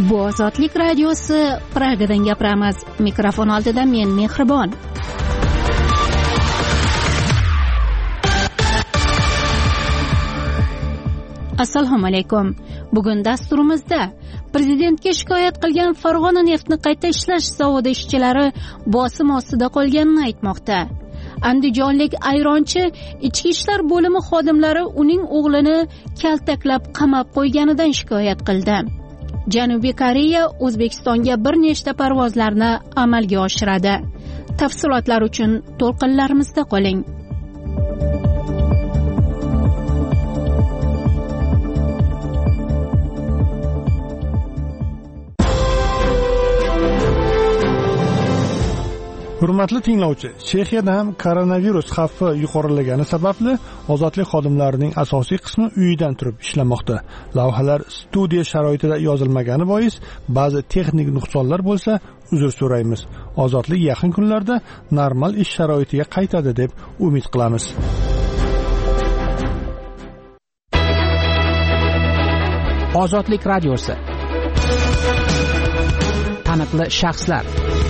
Bu Ozodlik radiosi, Pragadan gapiramiz. Mikrofon oldida men Mehribon. Assalomu alaykum. Bugun dasturimizda prezidentga shikoyat qilgan Farg'ona neftni qayta ishlash zavodi ishchilari bosim ostida qolganini aytmoqda. Andijonlik ayronchi ichki ishlar bo'limi xodimlari uning o'g'lini kaltaklab qamab qo'yganidan shikoyat qildi. Janubiy Koreya O'zbekistonga bir nechta parvozlarni amalga oshiradi. Tafsilotlar uchun to'lqinlarimizda qoling. Hurmatli tinglovchi, Chexiyada ham koronavirus xavfi yuqorilagani sababli ozodlik xodimlarining asosiy qismi uyidan turib ishlamoqda. Lavhalar studiya sharoitida yozilmagani bois ba'zi texnik nuqsonlar bo'lsa, uzr so'raymiz. Ozodlik yaqin kunlarda normal ish sharoitiga qaytadi deb umid qilamiz. Ozodlik radiosi. Taniqli shaxslar.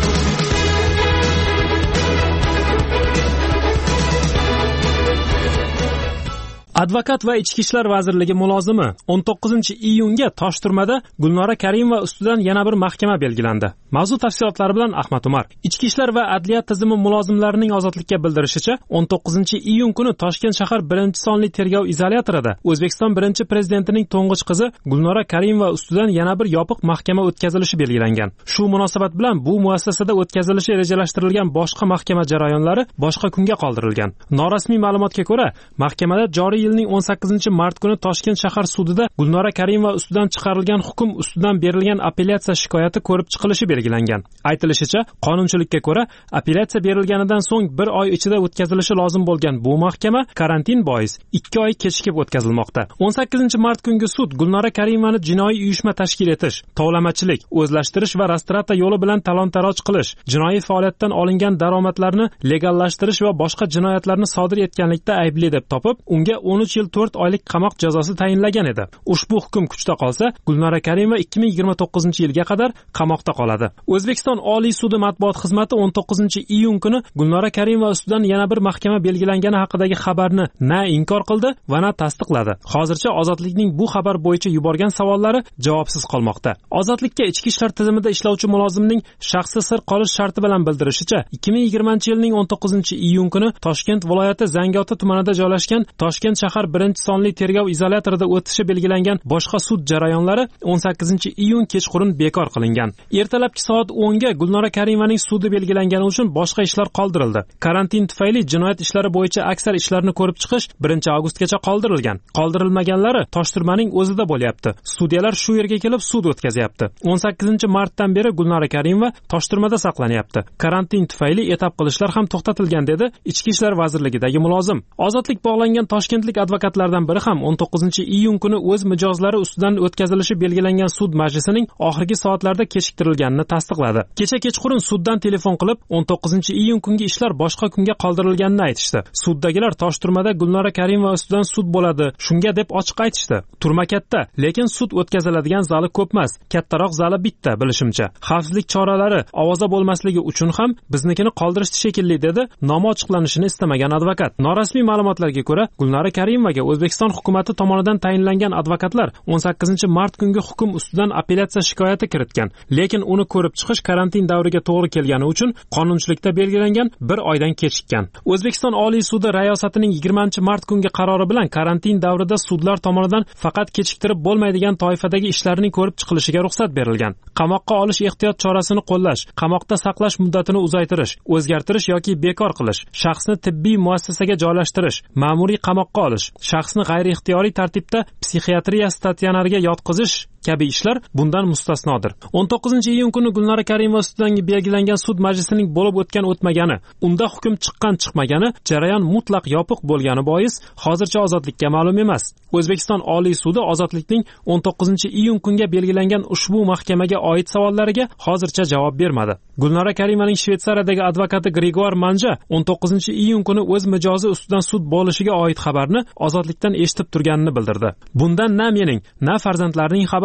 Advokat va Ichki ishlar vazirligi mulozimi 19-iyunga Toshturmada Gulnora Karimova ustidan yana bir mahkama belgilandi. Mavzu tafsilotlari bilan Ahmad Umar. Ichki ishlar va adliya tizimi mulozimlarining ozodlikka bildirishicha, 19-iyun kuni Toshkent shahar 1-sonli tergov izolyatorida O'zbekiston birinchi prezidentining to'ng'ich qizi Gulnora Karimova ustidan yana bir yopiq mahkama o'tkazilishi belgilangan. Shu munosabat bilan bu muassasada o'tkazilishi rejalashtirilgan boshqa mahkama jarayonlari boshqa kunga qoldirilgan. Norasmiy ma'lumotga ko'ra, mahkamada joriy yilning 18-mart kuni Toshkent shahar sudida Gulnora Karimova ustidan chiqarilgan hukm ustidan berilgan apellyatsiya shikoyati ko'rib chiqilishi belgilangan. Aytilishicha, qonunchilikka ko'ra, apellyatsiya berilganidan so'ng 1 oy ichida o'tkazilishi lozim bo'lgan bu mahkama karantin bois 2 oy kechikib o'tkazilmoqda. 18-mart kungi sud Gulnora Karimovani jinoiy uyushma tashkil etish, tovlamachilik, o'zlashtirish va rastrata yo'li bilan talon-taroj qilish, jinoiy faoliyatdan olingan daromadlarni legallashtirish va boshqa jinoyatlarni sodir etganlikda aybli deb topib, unga 13 yil 4 oylik qamoq jazosi tayinlagan edi. Ushbu hukm kuchda qolsa, Gulnora Karimova 2029-yilga qadar qamoqda qoladi. O'zbekiston Oliy sudi matbuot xizmati 19-iyun kuni Gulnora Karimova ustidan yana bir mahkama belgilangani haqidagi xabarni na inkor qildi va na tasdiqladi. Hozircha ozodlikning bu xabar bo'yicha yuborgan savollari javobsiz qolmoqda. Ozodlikka ichki ishlar tizimida ishlovchi mulozimning shaxsi sir qolish sharti bilan bildirishicha, 2020-yilning 19-iyun kuni Toshkent viloyati Zangiota tumanida joylashgan Toshkent shahar 1-sonli tergov izolyatorida o'tishi belgilangan boshqa sud jarayonlari 18-iyun kechqurun bekor qilingan. Ertalabki soat 10 ga Gulnora Karimovaning sudi belgilangani uchun boshqa ishlar qoldirildi. Karantin tufayli jinoyat ishlari bo'yicha aksar ishlarni ko'rib chiqish 1-avgustgacha qoldirilgan. Qoldirilmaganlari Toshturmaning o'zida bo'lyapti. Sudyalar shu yerga kelib sud o'tkazyapti. 18-martdan beri Gulnora Karimova Toshturmada saqlanyapti. Karantin tufayli etap qilishlar ham to'xtatilgan dedi Ichki ishlar vazirligidagi mulozim. Ozodlik bog'langan toshkentlik advokatlardan biri ham 19-iyun kuni o'z mijozlari ustidan o'tkazilishi belgilangan sud majlisining oxirgi soatlarda kechiktirilganini tasdiqladi. Kecha kechqurun suddan telefon qilib, 19-iyun kungi ishlar boshqa kunga qoldirilganini aytishdi. Suddagilar Toshturmada Gulnora Karimova ustidan sud bo'ladi, shunga deb ochiq aytishdi. Turma katta, lekin sud o'tkaziladigan zali ko'pmas. Kattaroq zali bitta, bilishimcha. Xavfsizlik choralari ovoza bo'lmasligi uchun ham biznikini qoldirishdi shekilli dedi nomi ochiqlanishini istamagan advokat. Norasmiy ma'lumotlarga ko'ra, Gulnora Karimovaga O'zbekiston hukumatı tomonidan tayinlangan advokatlar 18-mart kungi hukm ustidan apellyatsiya shikoyati kiritgan. Lekin uni ko'rib chiqish karantin davriga to'g'ri kelgani uchun qonunchilikda belgilangan 1 oydan kechikkan. O'zbekiston Oliy sudi rayosatining 20-mart kungi qarori bilan karantin davrida sudlar tomonidan faqat kechiktirib bo'lmaydigan toifadagi ishlarning ko'rib chiqilishiga ruxsat berilgan. Qamoqqa olish ehtiyot chorasini qo'llash, qamoqda saqlash muddatini uzaytirish, o'zgartirish yoki bekor qilish, shaxsni tibbiy muassasaga joylashtirish, ma'muriy qamoqqa olish, shaxsni g'ayri-ixtiyoriy tartibda psixiatriya statsionariga yotqizish kabi ishlar bundan mustasnodir. 19-iyun kuni Gulnora Karimova ustidan belgilangan sud majlisining bo'lib o'tmagani, unda hukm chiqqan-chiqmagani jarayon mutlaq yopiq bo'lgani bois hozircha ozodlikka ma'lum emas. O'zbekiston Oliy sudi ozodlikning 19-iyun kunga belgilangan ushbu mahkamaga oid savollariga hozircha javob bermadi. Gulnora Karimovaning Shveysariyadagi advokati Grigor Manja 19-iyun kuni o'z mijozi ustidan sud bo'lishiga oid xabarni ozodlikdan eshitib turganini bildirdi. Bundan na mening, na farzandlarining xabari bor.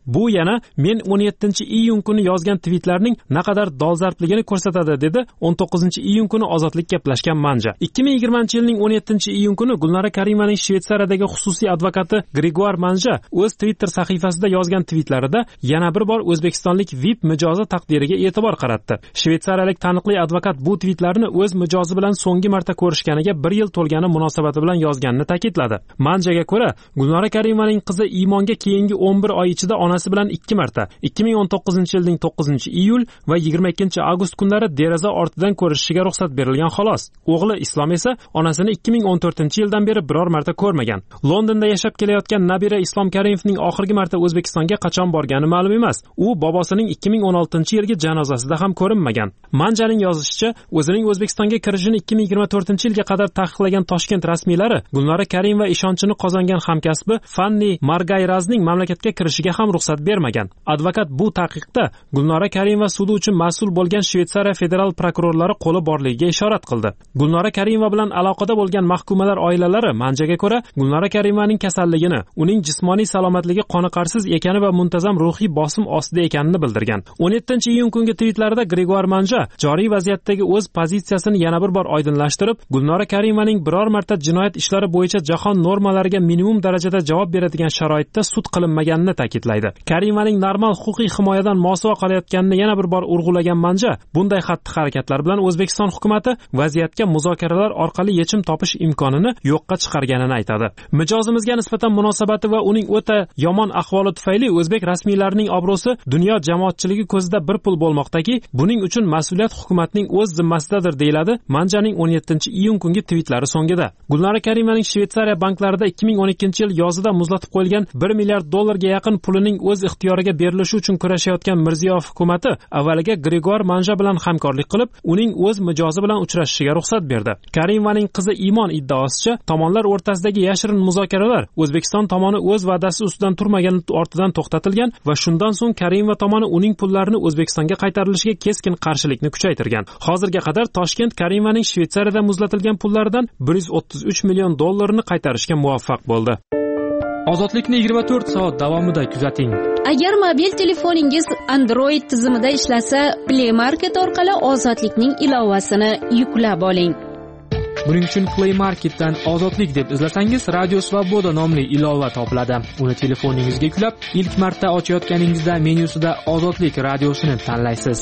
Bu yana men 17-iyun kuni yozgan tweetlarning naqadar dolzarbligini ko'rsatadi, dedi 19-iyun kuni Ozodlik gaplashgan Manja. 2020-yilning 17-iyun kuni Gulnora Karimovning Shvetsariyadagi xususiy advokati Gregoire Manja o'z Twitter sahifasida yozgan tweetlarida yana bir bor o'zbekistonlik VIP mijozi taqdiriga e'tibor qaratdi. Shvetsariyalik taniqli advokat bu tweetlarni o'z mijozi bilan so'nggi marta ko'rishganiga 1 yil to'lgani munosabati bilan yozganini ta'kidladi. Manjaga ko'ra, Gulnora Karimovning qizi Imonga keyingi 11 oy ichida onasi bilan 2 marta 2019-yilning 9-iyul va 22-avgust kunlari deraza ortidan ko'rishiga ruxsat berilgan xolos. O'g'li Islom esa onasini 2014-yildan beri biror marta ko'rmagan. Londonda yashab kelayotgan nabira Islom Karimovning oxirgi marta O'zbekistonga qachon borgani ma'lum emas. U bobosining 2016-yilgi janozasida ham ko'rinmagan. Manjaning yozishicha, o'zining O'zbekistonga kirishini 2024-yilga qadar taqiqlagan Toshkent rasmiylari Gulnora Karimova ishonchini qozongan hamkasbi Fanni Margayrazning mamlakatga kirishiga ham ruxsat bermagan. Advokat bu taqiqda Gulnora Karimova sudi uchun mas'ul bo'lgan Shvetsariya federal prokurorlari qo'li borligiga ishorat qildi. Gulnora Karimova bilan aloqada bo'lgan mahkumalar oilalari Manjaga ko'ra Gulnora Karimovaning kasalligini, uning jismoniy salomatligi qoniqarsiz ekani va muntazam ruhiy bosim ostida ekanini bildirgan. 17-iyun kungi tweetlarida Gregoire Manja joriy vaziyatdagi o'z pozitsiyasini yana bir bor oydinlashtirib, Gulnora Karimovaning biror marta jinoyat ishlari bo'yicha jahon normalariga minimum darajada javob beradigan sharoitda sud qilinmaganini ta'kidlaydi. Karimovaning normal huquqiy himoyadan mosuvo qolayotganini yana bir bor urg'ulagan Manja, bunday xatti-harakatlar bilan O'zbekiston hukumatı vaziyatga muzokaralar orqali yechim topish imkonini yo'qqa chiqarganini aytadi. Mijozimizga nisbatan munosabati va uning o'ta yomon ahvoli tufayli o'zbek rasmiylarining obro'si dunyo jamoatchiligi ko'zida bir pul bo'lmoqdaki, buning uchun mas'uliyat hukumatning o'z zimmasidadir, deyiladi Manjaning 17-iyun kungi tweetlari so'ngida. Gulnora Karimovaning Shvetsariya banklarida 2012-yil yozida muzlatib qo'yilgan 1 milliard dollarga yaqin pulining o'z ixtiyoriga berilishi uchun kurashayotgan Mirziyoyev hukumatı avvaliga Gregoire Manja bilan hamkorlik qilib, uning o'z mijozi bilan uchrashishiga ruxsat berdi. Karimovaning qizi Imon iddaosicha, tomonlar o'rtasidagi yashirin muzokaralar O'zbekiston tomoni o'z va'dasi ustidan turmagani ortidan to'xtatilgan va shundan so'ng Karimova tomoni uning pullarini O'zbekistonga qaytarilishiga keskin qarshilikni kuchaytirgan. Hozirga qadar Toshkent Karimovaning Shvetsariyada muzlatilgan pullaridan 133 million dollarini qaytarishga muvaffaq bo'ldi. Ozodlikni 24 soat davomida kuzating. Agar mobil telefoningiz Android tizimida ishlasa, Play Market orqali Ozodlikning ilovasini yuklab oling. Buning uchun Play Marketdan Ozodlik deb izlasangiz, Radio Svoboda nomli ilova topiladi. Uni telefoningizga yuklab, ilk marta ochayotganingizda menyusida Ozodlik radiosini tanlaysiz.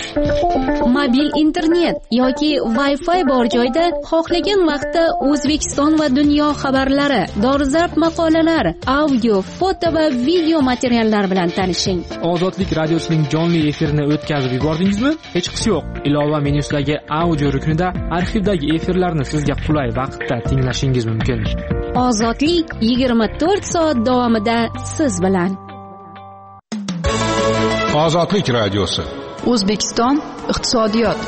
Mobil internet yoki Wi-Fi bor joyda xohlagan vaqtda O'zbekiston va dunyo xabarlari, dolzarb maqolalar, audio, foto va video materiallar bilan tanishing. Ozodlik radiosining jonli efirini o'tkazib yubordingizmi? Hech qisi yo'q. Ilova menyusidagi audio ruknida arxivdagi efirlarni sizga qulay vaqtda tinglashingiz mumkin. Ozodlik 24 soat davomida siz bilan. Ozodlik radiosi. O'zbekiston iqtisodiyot.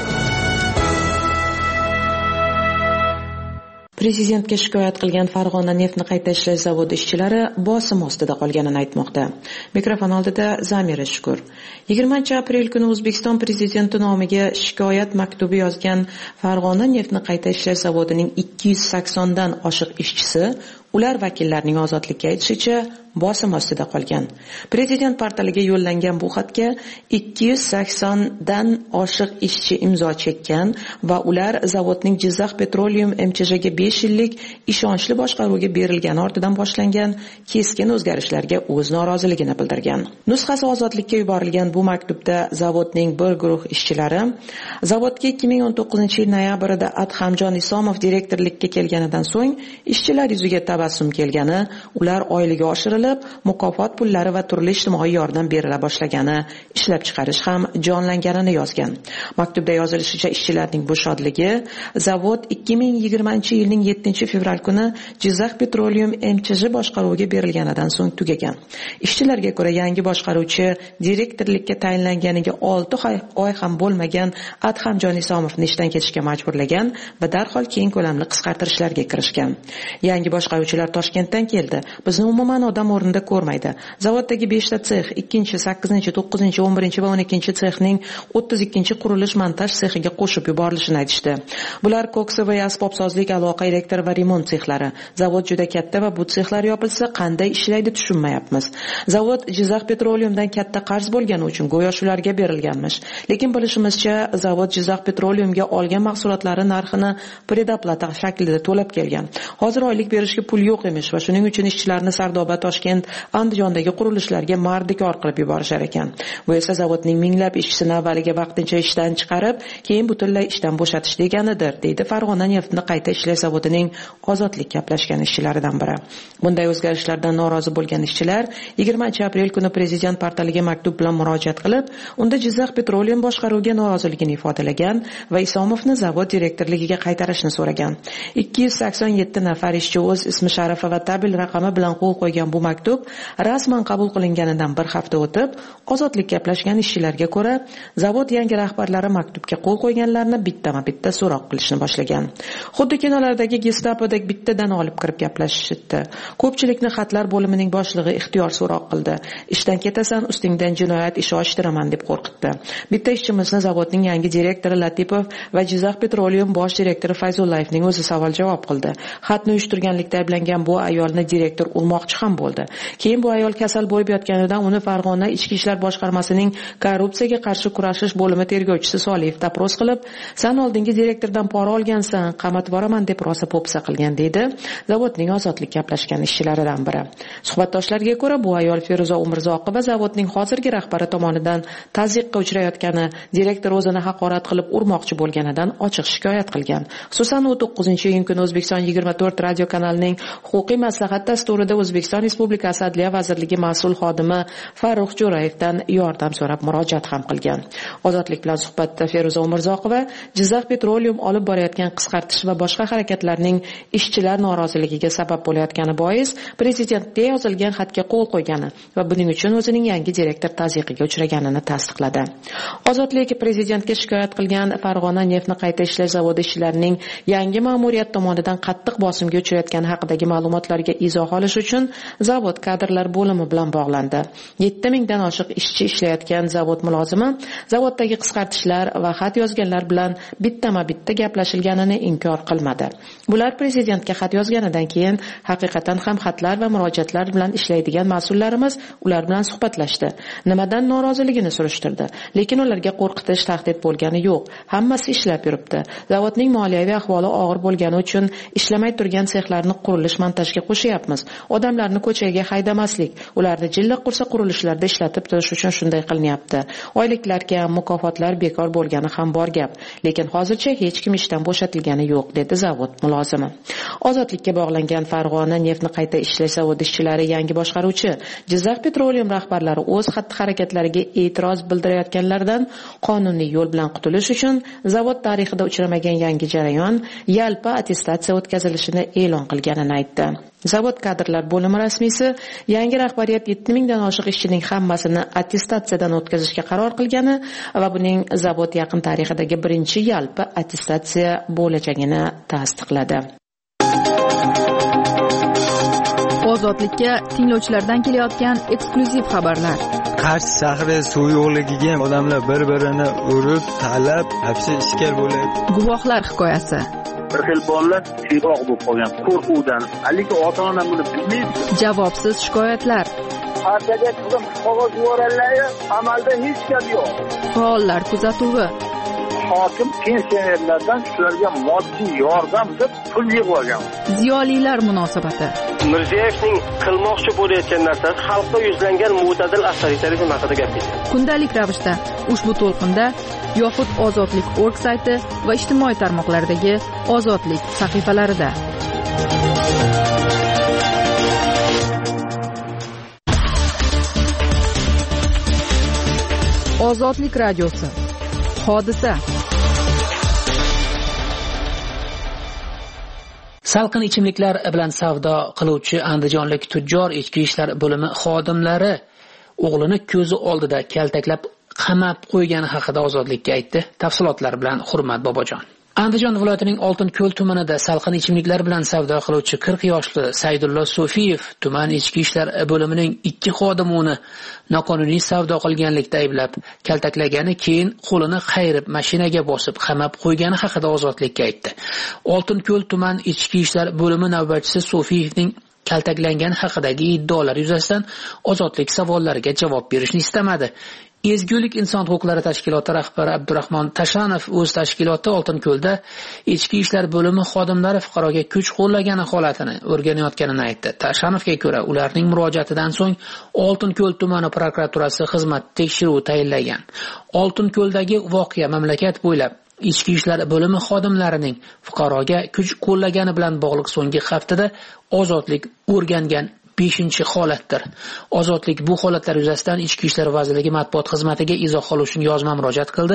Prezidentga shikoyat qilgan Farg'ona neftni qayta ishlash zavodi ishchilari bosim ostida qolganini aytmoqda. Mikrofon oldida Zamira Shukur. 20-aprel kuni O'zbekiston prezidenti nomiga shikoyat maktubi yozgan Farg'ona neftni qayta ishlash zavodining 280 dan oshiq ishchisi ular vakillarining ozodlikka aytishicha bosim ostida qolgan. Prezident portaliga yo'llangan bu xatga 280 dan oshiq ishchi imzo chekkan va ular zavodning Jizzax Petroleum MCHga 5 yillik ishonchli boshqaruvga berilgani ortidan boshlangan keskin o'zgarishlarga o'z noroziligini bildirgan. Nusxasi ozodlikka yuborilgan bu maktubda zavodning bir guruh ishchilari zavodga 2019-yil noyabrida Adhamjon Isomov direktorlikka kelganidan so'ng ishchilar yuziga tabassum kelgani, ular oyligi oshirilib, mukofot pullari va turli ijtimoiy yordam berila boshlagani, ishlab chiqarish ham jonlanganini yozgan. Maktubda yozilishicha, ishchilarning bu shodligi zavod 2020-yilning 7-fevral kuni Jizzax Petroleum MCH boshqaruviga berilganidan so'ng tugagan. Ishchilarga ko'ra, yangi boshqaruvchi direktorlikka tayinlanganiga 6 oy ham bo'lmagan Adhamjon Isomovni ishdan ketishga majburlagan va darhol keng ko'lamli qisqartirishlarga kirishgan. Yangi boshqaruvchilar Toshkentdan keldi. Bizni umuman odam o'rnida ko'rmaydi. Zavoddagi 5 ta sex, 2, 8, 9, 11 va 12 sexning 32 qurilish montaj sexiga qo'shib yuborilishini aytishdi. Bular koksova asbobsozlik, aloqa, elektr va remont sexlari. Zavod juda katta va bu sexlar yopilsa qanday ishlaydi tushunmayapmiz. Zavod Jizzax Petroleumdan katta qarz bo'lgani uchun go'yo shularga berilganmish. Lekin bilishimizcha, zavod Jizzax Petroleumga olgan mahsulotlari narxini predoplata shaklida to'lab kelgan. Hozir oylik berishga pul yo'q emish va shuning uchun ishchilarni Sardoba, Toshkent, Andijondagi qurilishlarga mardikor qilib yuborishar ekan. Bu esa zavodning minglab ishchisini avvaliga vaqtincha ishdan chiqarib, keyin butunlay ishdan bo'shatish deganidir, deydi Farg'ona neftni qayta ishlash zavodining ozodlik gaplashgan ishchilaridan biri. Bunday o'zgarishlardan norozi bo'lgan ishchilar 20-aprel kuni prezident portaliga maktub bilan murojaat qilib, unda Jizzax Petroleum boshqaruviga noroziligini ifodalagan va Isomovni zavod direktorligiga qaytarishni so'ragan. 287 nafar ishchi o'z ismi sharifi va tabil raqami bilan qo'l qo'ygan bu maktub rasman qabul qilinganidan bir hafta o'tib, ozodlik gaplashgan ishchilarga ko'ra, zavod yangi rahbarlari maktubga qo'l qo'yganlarni bittama-bitta so'roq qilishni boshlagan. Xuddi kinolardagi Gestapodek bittadan olib kirib gaplashishdi. Ko'pchilikni xatlar bo'limining boshlig'i ixtiyor so'roq qildi. Ishdan ketasan, ustingdan jinoyat ishi ochtiraman deb qo'rqitdi. Bitta ishchimizni zavodning yangi direktori Latipov va Jizzax Petroleum bosh direktori Fayzullayevning o'zi savol-javob qildi. Xatni uyushtirganlikda ayblangan bu ayolni direktor urmoqchi ham bo'ldi. Keyin bu ayol kasal bo'lib yotganidan uni Farg'ona Ichki ishlar boshqarmasining korrupsiyaga qarshi kurashish bo'limi tergovchisi Soliyev tapros qilib, "Sen oldingi direktordan pora olgansan, qamatib boraman" deb rosa po'pisa qilgan, deydi zavodning ozodlik gaplashgan ishchilaridan biri. Suhbatdoshlarga ko'ra, bu ayol Feruza Umurzoqova zavodning hozirgi rahbari tomonidan tazyiqqa uchrayotgani, direktor o'zini haqorat qilib urmoqchi bo'lganidan ochiq shikoyat qilgan. Xususan, u 9-iyun kuni O'zbekiston 24 radio kanalining huquqiy maslahat dasturida O'zbekiston Respublikasi Adliya vazirligi mas'ul xodimi Farruh Jo'rayevdan yordam so'rab murojaat ham qilgan. Ozodlik bilan suhbatda Feruza Umurzoqova Jizzax Petroleum olib borayotgan qisqartish va boshqa harakatlarning ishchilar noroziligiga sabab bo'layotgani bois prezidentga yozilgan xatga qo'l qo'ygani va buning uchun o'zining yangi direktor tazyiqiga uchraganini tasdiqladi. Ozodlik prezidentga shikoyat qilgan Farg'ona neftni qayta ishlash zavodi ishchilarining yangi ma'muriyat tomonidan qattiq bosimga uchrayotgani haqidagi ma'lumotlarga izoh olish uchun zavod kadrlar bo'limi bilan bog'landi. 7000 dan oshiq ishchi ishlayotgan zavod mulozimi zavoddagi qisqartishlar va xat yozganlar bilan bittama-bitta gaplashilganini inkor qilmadi. Bular prezidentga xat yozganidan keyin haqiqatan ham xatlar va murojaatlar bilan ishlaydigan mas'ullarimiz ular bilan suhbatlashdi. Nimadan noroziligini surishtirdi. Lekin ularga qo'rqitish, tahdid bo'lgani yo'q. Hammasi ishlab yuribdi. Zavodning moliyaviy ahvoli og'ir bo'lgani uchun ishlamay turgan sexlarni qurilish montajga qo'shyapmiz. Odamlarni ko'chaga haydamaslik, ularni jilla qursa qurilishlarda ishlatib turish uchun shunday qilinyapti. Oyliklar kam, mukofotlar bekor bo'lgani ham bor gap. Lekin hozircha hech kim ishdan bo'shatilgani yo'q, dedi zavod mulozimi. Ozodlikka bog'langan Farg'ona neftni qayta ishlash zavodi ishchilari yangi boshqaruvchi Jizzax Petroleum rahbarlari o'z xatti-harakatlariga e'tiroz bildirayotganlardan qonuniy yo'l bilan qutulish uchun zavod tarixida uchramagan yangi jarayon yalpi attestatsiya o'tkazilishini e'lon qilganini aytdi. Zavod kadrlar bo'limi rasmiysi yangi rahbariyat 7000 dan oshiq ishchining hammasini attestatsiyadan o'tkazishga qaror qilgani va buning zavod yaqin tarixidagi birinchi yalpi attestatsiya bo'lajagini tasdiqladi. Ozodlikka tinglovchilardan kelayotgan eksklyuziv xabarlar. Qarshi shahri suv yo'qligiga odamlar bir-birini urib, talab, hapsi ishkal bo'lyapti. Guvohlar hikoyasi. Bir xil bolalar tiyroq bo'lib qolgan qo'rquvdan. Lekin ota-onam buni bilmaydi. Javobsiz shikoyatlar. Partiyaga qizim qog'oz yuborganlar, amalda hech gap yo'q. Faollar kuzatuvi. Hokim pensionerlardan shularga moddiy yordam deb pul yig'ib olgan. Ziyolilar munosabati. Mirziyoyevning qilmoqchi bo'layotgan narsasi xalqqa yuzlangan mo'tadil avtoritarizm haqida gapirdi. Kundalik ravishda ushbu to'lqinda yoxud Ozodlik.org sayti va ijtimoiy tarmoqlardagi Ozodlik sahifalarida. Ozodlik radiosi. Hodisa. Salqin ichimliklar bilan savdo qiluvchi andijonlik tujjor ichki ishlar bo'limi xodimlari o'g'lini ko'zi oldida kaltaklab qamab qo'ygani haqida Ozodlikka aytdi. Tafsilotlar bilan Hurmat Bobojon. Andijon viloyatining Oltinko'l tumanida salqin ichimliklar bilan savdo qiluvchi 40 yoshli Saydullo Sofiyev tuman ichki ishlar bo'limining 2 xodimi uni noqonuniy savdo qilganlikda ayblab, kaltaklagani, keyin qo'lini qayirib mashinaga bosib qamab qo'ygani haqida ozodlikka aytdi. Oltinko'l tuman ichki ishlar bo'limi navbatchisi Sofiyevning kaltaklangani haqidagi iddaolar yuzasidan ozodlik savollariga javob berishni istamadi. Ezgulik inson huquqlari tashkiloti rahbari Abdurahmon Tashanov o'z tashkiloti Oltinko'lda ichki ishlar bo'limi xodimlari fuqaroga kuch qo'llagani holatini o'rganayotganini aytdi. Tashanovga ko'ra, ularning murojaatidan so'ng Oltinko'l tumani prokuraturasi xizmat tekshiruvi tayinlagan. Oltinko'ldagi voqea mamlakat bo'ylab ichki ishlar bo'limi xodimlarining fuqaroga kuch qo'llagani bilan bog'liq so'nggi haftada ozodlik o'rgangan 5-holatdir. Ozodlik bu holatlar yuzasidan Ichki ishlar vazirligi matbuot xizmatiga izoh olish uchun yozma murojaat qildi.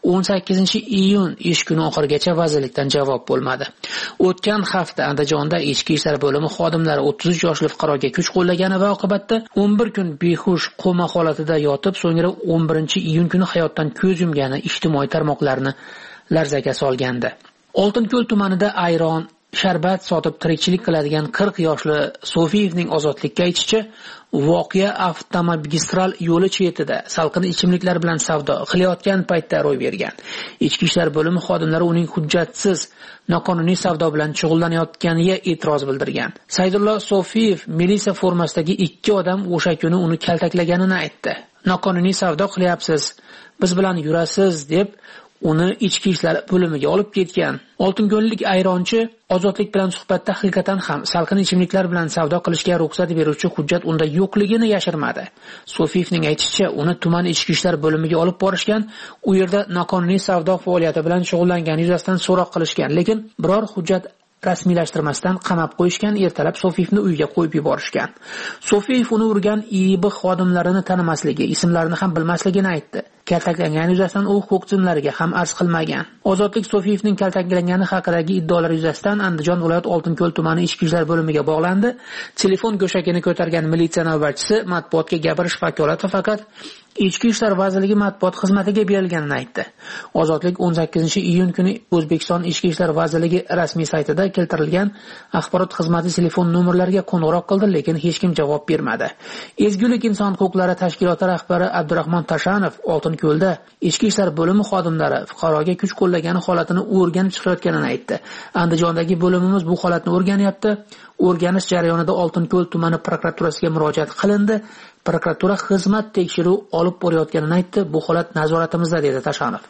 18-iyun ish kuni oxirigacha vazirlikdan javob bo'lmadi. O'tgan hafta Andijonda Ichki ishlar bo'limi xodimlari 33 yoshli fuqaroga kuch qo'llagani va oqibatda 11 kun behush koma holatida yotib, so'ngra 11-iyun kuni hayotdan ko'z yumgani ijtimoiy tarmoqlarni larzaga solgandi. Oltinko'l tumanida ayron, sharbat sotib tirikchilik qiladigan 40 yoshli Sofiyevning ozodlikka aytishicha, voqea avtomagistral yo'li chetida salqin ichimliklar bilan savdo qilayotgan paytda ro'y bergan. Ichki ishlar bo'limi xodimlari uning hujjatsiz noqonuniy savdo bilan shug'ullanayotganiga e'tiroz bildirgan. Saydullo Sofiyev militsiya formasidagi 2 odam o'sha kuni uni kaltaklaganini aytdi. Noqonuniy savdo qilyapsiz, biz bilan yurasiz deb uni ichki ishlar bo'limiga olib ketgan. Oltinko'llik ayronchi ozodlik bilan suhbatda haqiqatan ham salqin ichimliklar bilan savdo qilishga ruxsat beruvchi hujjat unda yo'qligini yashirmadi. Sofiyevning aytishicha, uni tuman ichki ishlar bo'limiga olib borishgan, u yerda noqonuniy savdo faoliyati bilan shug'ullangani yuzasidan so'roq qilishgan, lekin biror hujjat rasmiylashtirmasdan qamab qo'yishgan. Ertalab Sofiyevni uyiga qo'yib yuborishgan. Sofiyev uni urgan IIB xodimlarini tanimasligi, ismlarini ham bilmasligini aytdi. Kaltaklangani yuzasidan u huquq tizimlariga ham arz qilmagan. Ozodlik Sofiyevning kaltaklangani haqidagi iddaolar yuzasidan Andijon viloyat Oltinko'l tumani ichki ishlar bo'limiga bog'landi. Telefon go'shagini ko'targan militsiya navbatchisi matbuotga gapirish vakolati faqat Ichki ishlar vazirligi matbuot xizmatiga berilganini aytdi. Ozodlik 18-iyun kuni O'zbekiston Ichki ishlar vazirligi rasmiy saytida keltirilgan axborot xizmati telefon nomerlariga qo'ng'iroq qildi, lekin hech kim javob bermadi. Ezgulik inson huquqlari tashkiloti rahbari Abdurahmon Tashanov Oltinko'lda ichki ishlar bo'limi xodimlari fuqaroga kuch qo'llagani holatini o'rganib chiqayotganini aytdi. Andijondagi bo'limimiz bu holatni o'rganyapti. O'rganish jarayonida Oltinko'l tumani prokuraturasiga murojaat qilindi. Prokuratura xizmat tekshiruv olib borayotganini aytdi. Bu holat nazoratimizda, dedi Tashanov.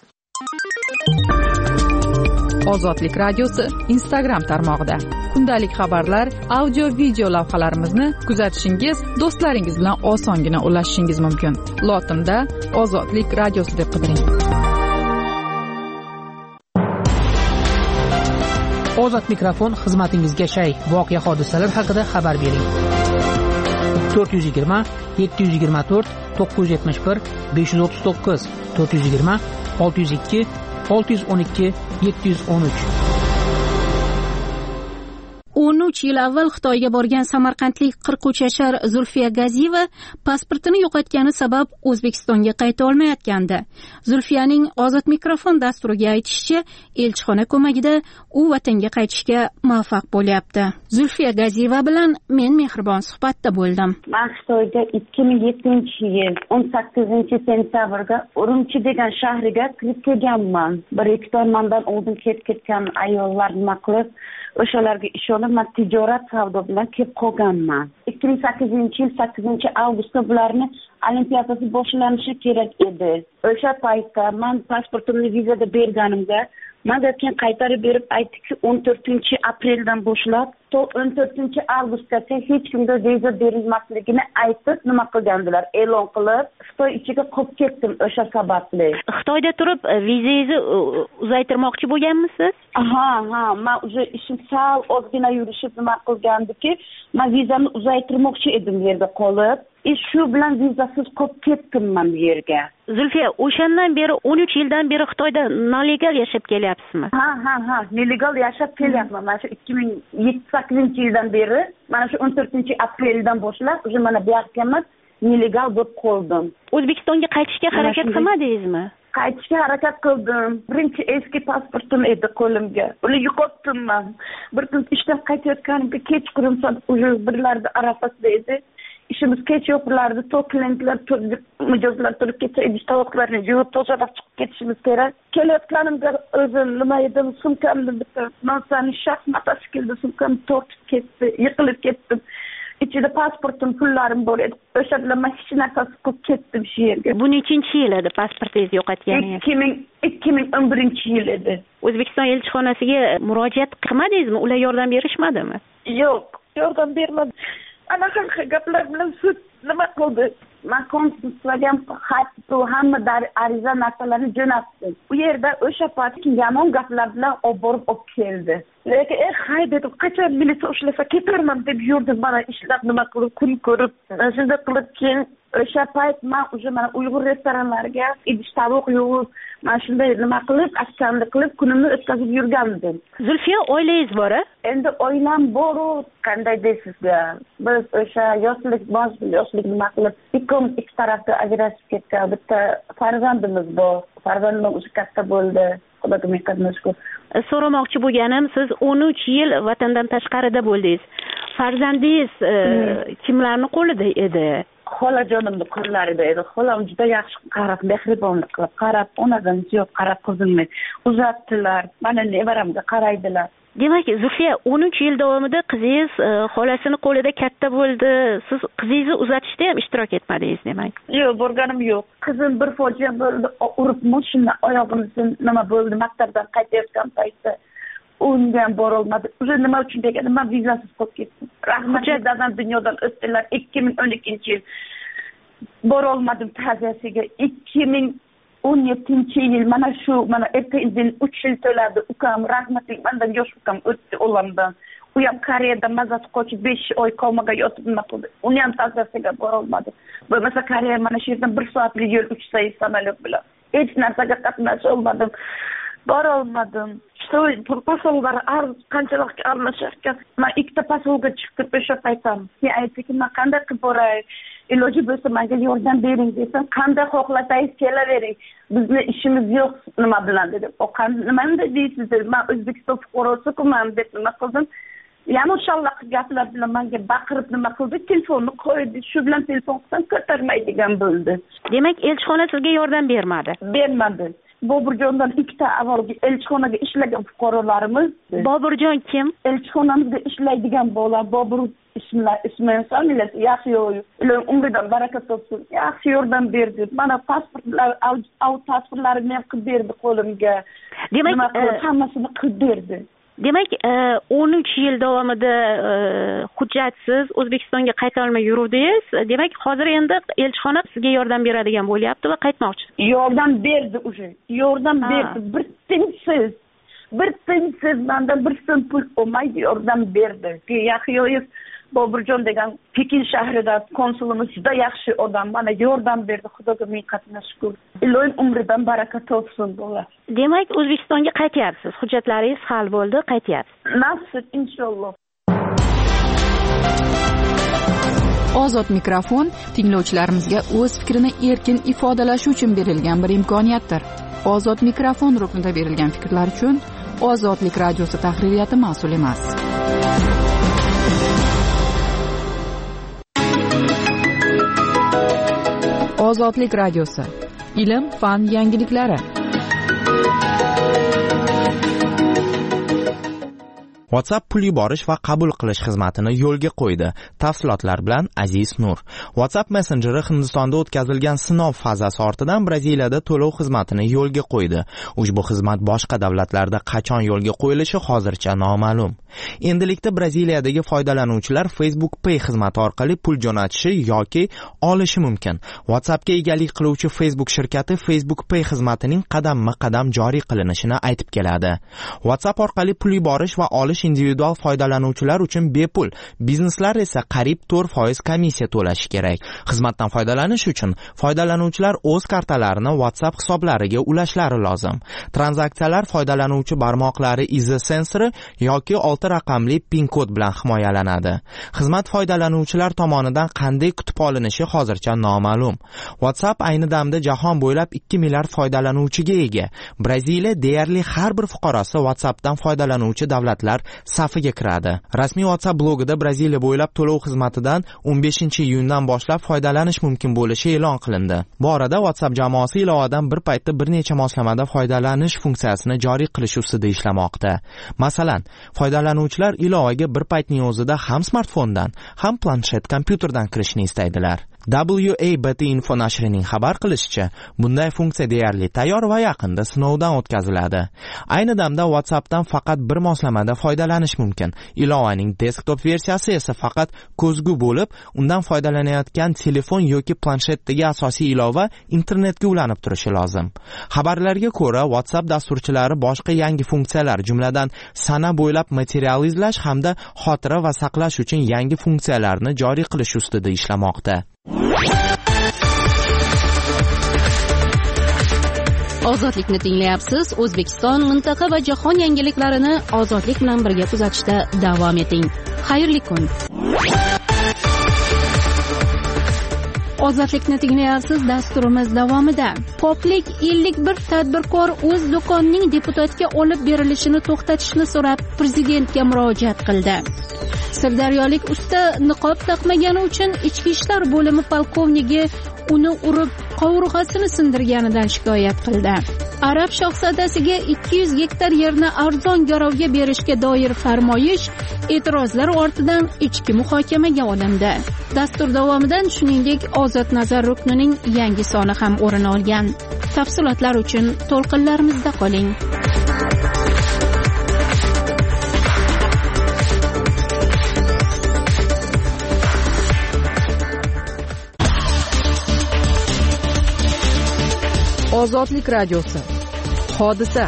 Ozodlik radiosi Instagram tarmog'ida kundalik xabarlar, audio, video lavhalarimizni kuzatishingiz, do'stlaringiz bilan osongina ulashishingiz mumkin. Lotinda Ozodlik radiosi deb qidiring. Ozod mikrofon xizmatingizga shay. Voqea hodisalar haqida xabar bering. 420 724 971 539 420 602 612 713. 13 yil avval Xitoyga borgan samarqandlik 40 yashar Zulfiya Gaziyeva pasportini yo'qotgani sabab O'zbekistonga qayta olmayotgandi. Zulfiyaning Ozod mikrofon dasturiga aytishicha, elchixona ko'magida u vatanga qaytishga muvaffaq bo'lyapti. Zulfiya Gaziyeva bilan men mehribon suhbatda bo'ldim. Men Xitoyga 2007-yil 18-sentyabrda Urumchi degan shahriga kirib kelganman. 1-2 oy mendan oldin ketgan ayollar nima qilib, o'shalarga ishonib, men tijorat savdo bilan kelib qolganman. 2008-yil 8-avgustda bularni olimpiadasi boshlanishi kerak edi. O'sha paytda men pasportimni vizada berganimda, menga keyin qaytarib berib aytdiki, 14-apreldan boshlab to 14-avgustgacha hech kimga viza berilmasligini aytib, nima qilgandilar, e'lon qilib, Xitoy ichiga qolib ketdim o'sha sababli. Xitoyda turib vizangizni uzaytirmoqchi bo'lganmisiz? Ha, men o'sha ishim sal ozgina yurishib nima qilgandiki, men vizani uzaytirmoqchi edim yerda qolib. Shu bilan vizasiz qolib ketdim men bu yerga. Zulfiya, o'shandan beri 13 yildan beri Xitoyda nelegal yashab kelyapsizmi? Ha, nelegal yashab kelyapman. Mana shu 2008-yildan beri, mana shu 14-apreldan boshlab o'sha mana bu yerga nelegal bo'lib qoldim. O'zbekistonga qaytishga harakat qilmadingizmi? qaytishga harakat qildim. Birinchi eski pasportim edi qo'limga. Uni yo'qotdim men. Bir kun ishdan qaytayotganimda kechqurun soat birlarda arafasida edi. İşimiz keçiyorlardı, toplantılar, mijozlar turib ketsa, idish tovoqlarni yuvib tozalab chiqib ketishimiz kerak. Kelayotganimda o'zim nima edim, sumkamni bitta narsani shaxmat askildi, sumkam tortib ketdi, yiqilib ketdim. İçinde pasportum, pullarim bor edi. O'sha bilan men hech narsasiz qilib ketdim shu yerga. Bu nechinchi yil edi pasportingizni yo'qotganingiz? 2011 yil edi. O'zbekiston elchixonasiga murojaat qilmadingizmi? Ular yordam berishmadimi? Yo'q, yordam bermadi. Ana qanaqa gaplar bilan sud nima qildi? Men konsulsiyaga xat, hamma ariza narsalarni jo'natdim. U yerda o'sha paytki yomon gaplar bilan olib keldi. Lekin hay dedim, qachon militsiya ushlasa ketarman deb yurdim. Mana ishlab nima qilib, kun ko'rib, shunday qilib keyin o'sha payt men mana Uyg'ur restoranlariga idish tovuq yuvib, mana shunday nima qilib, askanlik qilib kunimni o'tkazib yurgandim. Zulfiya, oilangiz bor-a? Endi oilam bor, qanday deysizga? Biz o'sha yoshlik nima qilib, ikki tarafda ajrashib ketgan. Bitta farzandimiz bor. Farzandim o'sha katta bo'ldi. Xudoga ming qadam shukr. So'ramoqchi bo'lganim, siz 13 yil vatandan tashqarida bo'ldingiz. Farzandingiz kimlarning qo'lida edi? Xolajonimning qo'llarida edi. Xolam juda yaxshi qarab, mehribonlik qilib qarab, onadan ziyod qarab qizimni uzatdilar. Mana nevaramga qaraydilar. Demak, Zulfiya, 13 yil davomida qizingiz xolasini qo'lida katta bo'ldi. Siz qizingizni uzatishda ham ishtirok etmadingiz, demak. Yo'q, borganim yo'q. Qizim bir fojia bo'ldi, urib mashina oyog'imizdan nima bo'ldi, maktabdan qaytayotgan paytda unga borolmadi. O'zi nima uchun degan, men vizasiz qolib ketdim. Rahmatlilardan dunyodan o'tdilar 2012 yil. Borolmadim ta'ziyasiga. 2017 yil mana erta indin 3 yil to'ladi. Ukam rahmatli mendan yosh ukam o'tdi olamdan. U ham Koreyada mazasi qochib 5 oy komaga yotib nima qildi. Uni ham ta'ziyasiga borolmadi. Bo'lmasa Koreya mana shu yerdan 1 soatlik yo'l 3 soat samolyot bilan. Hech narsaga qatnasha olmadim. Borolmadim. Pasollar qanchalar almashgan. Men ikkita pasolga chiqib o'sha paytam. Men aytdim, men qanday qilib boray? Iloji bo'lsa menga yordam bering desam, qanday xohlasangiz kelavering. Bizni ishimiz yo'q nima bilan dedim. O nima deysiz? Men O'zbekiston fuqarosiman deb nima qildim? Yana o'shalar gaplar bilan menga baqirib nima qildi? Telefonni qo'ydi. Shu bilan telefon qilsam ko'tarmaydigan bo'ldi. Demak, elchixona sizga yordam bermadi. Bermadi. Boburjondan ikkita avvalgi elchixonaga ishlagan fuqarolarimiz. Boburjon kim? Elchixonamizda ishlaydigan bo'lar. Bobur ismi familiyasi yaxshi yo'q. Umridan baraka topsin. Yaxshi yordam berdi. Mana pasportlarimni ham qilib berdi qo'limga. Demak, hammasini qilib berdi. Demak, 13 yil davomida hujjatsiz O'zbekistonga qayta olmay yuruvdingiz. Demak, hozir endi elchixona sizga yordam beradigan bo'lyapti va qaytmoqchi. Yordam berdi o'sha. Yordam berdi. Bir tinchsiz mendan bir so'm pul olmaydi, yordam berdi. Yaxshiyoyev Boburjon degan Pekin shahrida konsulimiz juda yaxshi odam. Mana yordam berdi. Xudoga ming qatna shukr. Ilohim umridan baraka topsin bo'lar. Demak, O'zbekistonga qaytyapsiz. Hujjatlaringiz hal bo'ldi, qaytyapsiz. Nasib inshaalloh. Ozod mikrofon tinglovchilarimizga o'z fikrini erkin ifodalash uchun berilgan bir imkoniyatdir. Ozod mikrofon ruknida berilgan fikrlar uchun Ozodlik radiosi tahririyati mas'ul emas. Ozodlik radiosi. Ilm, fan yangiliklari. WhatsApp pul yuborish va qabul qilish xizmatini yo'lga qo'ydi. Tafsilotlar bilan Aziz Nur. WhatsApp messenjeri Hindistonda o'tkazilgan sinov fazasi ortidan Braziliyada to'lov xizmatini yo'lga qo'ydi. Ushbu xizmat boshqa davlatlarda qachon yo'lga qo'yilishi hozircha noma'lum. Endilikda Braziliyadagi foydalanuvchilar Facebook Pay xizmati orqali pul jo'natishi yoki olishi mumkin. WhatsAppga egalik qiluvchi Facebook shirkati Facebook Pay xizmatining qadamma-qadam joriy qilinishini aytib keladi. WhatsApp orqali pul yuborish va olish individual foydalanuvchilar uchun bepul, bizneslar esa qariyb 4% komissiya to'lashi kerak. Xizmatdan foydalanish uchun foydalanuvchilar o'z kartalarini WhatsApp hisoblariga ulashlari lozim. Tranzaksiyalar foydalanuvchi barmoqlari izi sensori yoki 6 raqamli PIN kod bilan himoyalanadi. Xizmat foydalanuvchilar tomonidan qanday kutib olinishi hozircha noma'lum. WhatsApp ayni damda jahon bo'ylab 2 milliard foydalanuvchiga ega. Braziliya deyarli har bir fuqarosi WhatsAppdan foydalanuvchi davlatlar safiga kiradi. Rasmiy WhatsApp blogida Braziliya bo'ylab to'lov xizmatidan 15-iyundan boshlab foydalanish mumkin bo'lishi e'lon qilindi. Bu orada WhatsApp jamoasi ilovadan bir paytda bir necha moslamada foydalanish funksiyasini joriy qilish ustida ishlamoqda. Masalan, foydalanuvchilar ilovaga bir paytning o'zida ham smartfondan, ham planshet kompyuterdan kirishni istaydilar. WABT Info nashrining xabar qilishicha, bunday funksiya deyarli tayyor va yaqinda sinovdan o'tkaziladi. Ayni damda WhatsAppdan faqat bir moslamada foydalanish mumkin. Ilovaning desktop versiyasi esa faqat ko'zgu bo'lib, undan foydalanayotgan telefon yoki planshetdagi asosiy ilova internetga ulanib turishi lozim. Xabarlarga ko'ra, WhatsApp dasturchilari boshqa yangi funksiyalar, jumladan sana bo'ylab material izlash hamda xotira va saqlash uchun yangi funksiyalarni joriy qilish ustida ishlamoqda. Ozodlikni tinglayapsiz. O'zbekiston, mintaqa va jahon yangiliklarini ozodlik bilan birga kuzatishda davom eting. Xayrli kun. Ozodlikni tinglayapsiz dasturimiz davomida. Poplik 51 tadbirkor o'z do'konining deputatga olib berilishini to'xtatishni so'rab prezidentga murojaat qildi. Sirdaryolik usta niqob taqmagani uchun ichki ishlar bo'limi polkovnigi uni urib qovurg'asini sindirganidan shikoyat qildi. Arab shahzodasiga 200 gektar yerni arzon garovga berishga doir farmoyish e'tirozlar ortidan ichki muhokamaga olindi. Dastur davomidan shuningdek Ozod nazar ruknining yangi soni ham o'rin olgan. Tafsilotlar uchun to'lqinlarimizda qoling. Ozodlik radiosi. Hodisa.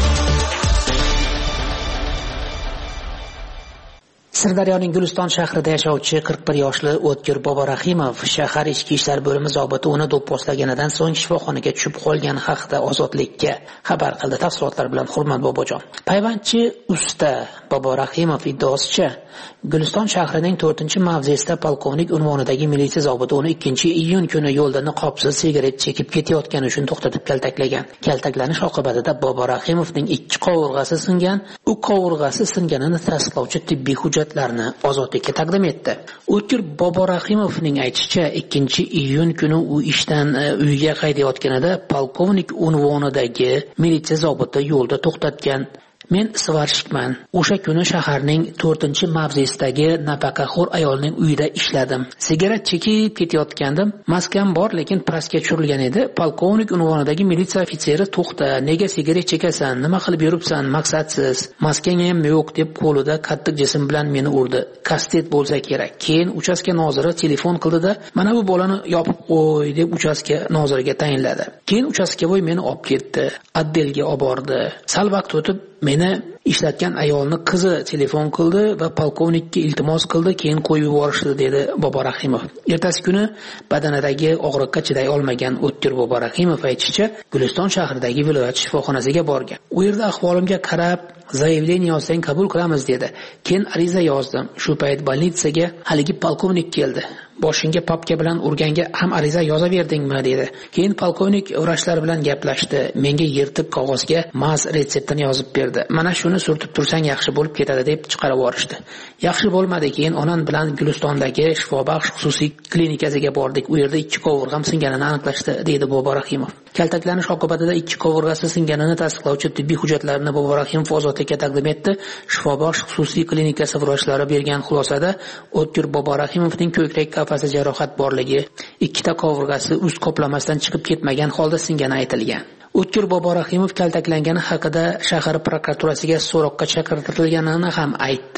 Sirdaryoning Guliston shahrida yashovchi 41 yoshli O'tkir Boborahimov shahar ichki ishlar bo'limi zobiti uni do'pposlaganidan so'ng shifoxonaga tushib qolgani haqida Ozodlikka xabar qildi. Tafsilotlar bilan Hurmat Bobojon. Payvandchi usta Boborahimov iddaosicha, Guliston shahrining 4-mavzesida polkovnik unvonidagi militsiya zobiti uni 2-iyun kuni yo'lda niqobsiz sigaret chekib ketayotgani uchun to'xtatib kaltaklagan. Kaltaklanish oqibatida Boborahimovning 2 qovurg'asi singan. U qovurg'asi singanini tasdiqlovchi tibbiy hujjatlarni Ozodlikka taqdim etdi. O'tkir Boborahimovning aytishicha, 2-iyun kuni u ishdan uyiga qaytayotganida polkovnik unvonidagi militsiya zobiti yo'lda to'xtatgan. Men svarshikman. O'sha kuni shaharning 4-mavzesidagi nafaqaxo'r ayolning uyida ishladim. Sigaret chekib ketayotgandim. Maskam bor, lekin pastga tushirilgan edi. Polkovnik unvonidagi militsiya ofitseri "To'xta, nega sigaret chekasan? Nima qilib yuribsan? Maqsadsiz. Maskang ham yo'q" deb qo'lida qattiq jism bilan meni urdi. Kastet bo'lsa kerak. Keyin uchastka noziri telefon qildi-da, "Mana bu bolani yopib qo'y" deb uchastka noziriga tayinladi. Keyin uchastkavoy meni olib ketdi. Oddelga olib bordi. Sal vaqt o'tib meni ishlatgan ayolni qizi telefon qildi va polkovnikka iltimos qildi, keyin qo'yib yuborishdi, dedi Boborahimov. Ertasi kuni badanidagi og'riqqa chiday olmagan O'tkir Boborahimov aytishicha, Guliston shahridagi viloyat shifoxonasiga borgan. U yerda ahvolimga qarab, "Zaявlение yozsang qabul qilamiz" dedi. Keyin ariza yozdim. Shu payt bolnitsaga haligi polkovnik keldi. "Boshingga papka bilan urganga ham ariza yozaverdingmi?" dedi. Keyin polkovnik vrachlar bilan gaplashdi. Menga yirtiq qog'ozga maz retseptini yozib berdi. "Mana shuni surtib tursang yaxshi bo'lib ketadi" deb chiqarib yuborishdi. Yaxshi bo'lmadi. Keyin onam bilan Gulistondagi shifobaxsh xususiy klinikasiga bordik. U yerda 2 qovurg'am singanini aniqlashdi, dedi Boborahimov. Kaltaklanish oqibatida 2 qovurg'asi singanini tasdiqlovchi tibbiy hujjatlarni Boborahimov Ozodlikka taqdim etdi. Shifobaxsh xususiy klinikasi vrachlari bergan xulosada O'tkir Boborahimovning ko'krak qafasi jarohat borligi, 2 qovurg'asi ust qoplamasidan chiqib ketmagan holda singani aytilgan. O'tkir Boborahimov kaltaklangani haqida shahar prokuraturasiga so'roqqa chaqirtirilganini ham aytdi.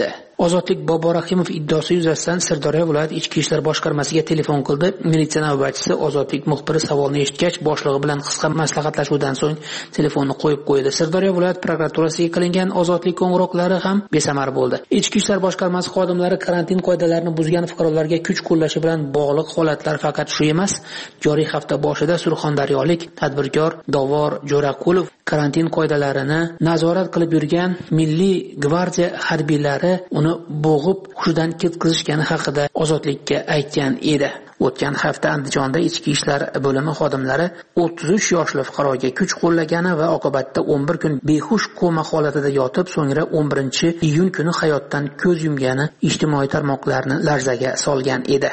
Ozodlik Bobur Rahimov iddaosi yuzasidan Sirdaryo viloyat ichki ishlar boshqarmasiga telefon qildi. Militsiya navbatchisi Ozodlik muxbiri savolni eshitgach, boshlig'i bilan qisqa maslahatlashuvdan so'ng telefonni qo'yib qo'ydi. Sirdaryo viloyat prokuraturasiga qilingan ozodlik qo'ng'iroqlari ham besamar bo'ldi. Ichki ishlar boshqarmasi xodimlari karantin qoidalarini buzgan fuqarolarga kuch qo'llashi bilan bog'liq holatlar faqat shu emas, joriy hafta boshida surxondaryolik tadbirkor Dovor Jo'raqulov karantin qoidalarini nazorat qilib yurgan Milliy gvardiya harbiylari uni bo'g'ib hushidan ketkazishgani haqida Ozodlikka aytgan edi. O'tgan hafta Andijonda ichki ishlar bo'limi xodimlari 33 yoshli fuqaroga kuch qo'llagani va oqibatda 11 kun behush koma holatida yotib, so'ngra 11-iyun kuni hayotdan ko'z yumgani ijtimoiy tarmoqlarni larzaga solgan edi.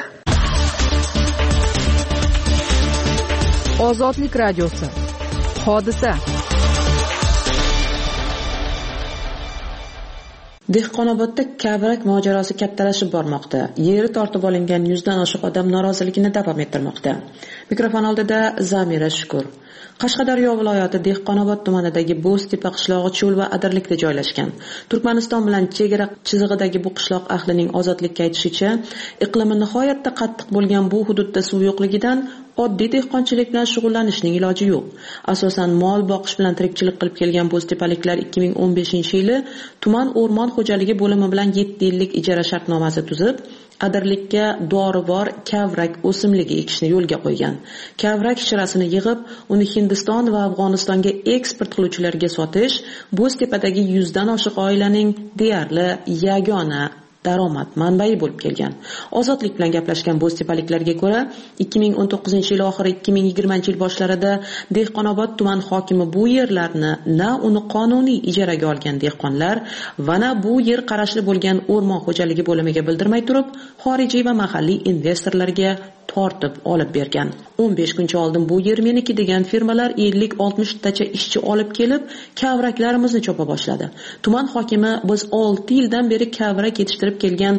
Ozodlik radiosi. Hodisa. Dehqonobodda kavrak mojarosi kattalashib bormoqda. Yeri tortib olingan 100 dan oshiq odam noroziligini davom ettirmoqda. Mikrofon oldida Zamira Shukur. Qashqadaryo viloyati Dehqonobod tumanidagi Bo'ztepa qishlog'i cho'l va adirlikda joylashgan. Turkmaniston bilan chegara chizig'idagi bu qishloq ahlining ozodlikka aytishicha, iqlimi nihoyatda qattiq bo'lgan bu hududda suv yo'qligidan oddiy dehqonchilik bilan shug'ullanishning iloji yo'q. Asosan mol boqish bilan tirikchilik qilib kelgan bo'ztepaliklar 2015-yili tuman o'rmon xo'jaligi bo'limi bilan 7 yillik ijara shartnomasi tuzib, adirlikka dorivor kavrak o'simligi ekishni yo'lga qo'ygan. Kavrak shirasini yig'ib, uni Hindiston va Afg'onistonga eksport qiluvchilarga sotish Bo'ztepadagi 100 dan oshiq oilaning deyarli yagona daromad manbai bo'lib kelgan. Ozodlik bilan gaplashgan bo'ztepaliklarga ko'ra, 2019-yil oxiri 2020-yil boshlarida Dehqonobod tuman hokimi bu yerlarni na uni qonuniy ijaraga olgan dehqonlar va na bu yer qarashli bo'lgan o'rmon xo'jaligi bo'limiga bildirmay turib, xorijiy va mahalliy investorlarga tortib olib bergan. 15 kuncha oldin bu yer meniki degan firmalar 50-60 tacha ishchi olib kelib, kavraklarimizni chopa boshladi. Tuman hokimi biz 6 yildan beri kavrak yetishtirib kelgan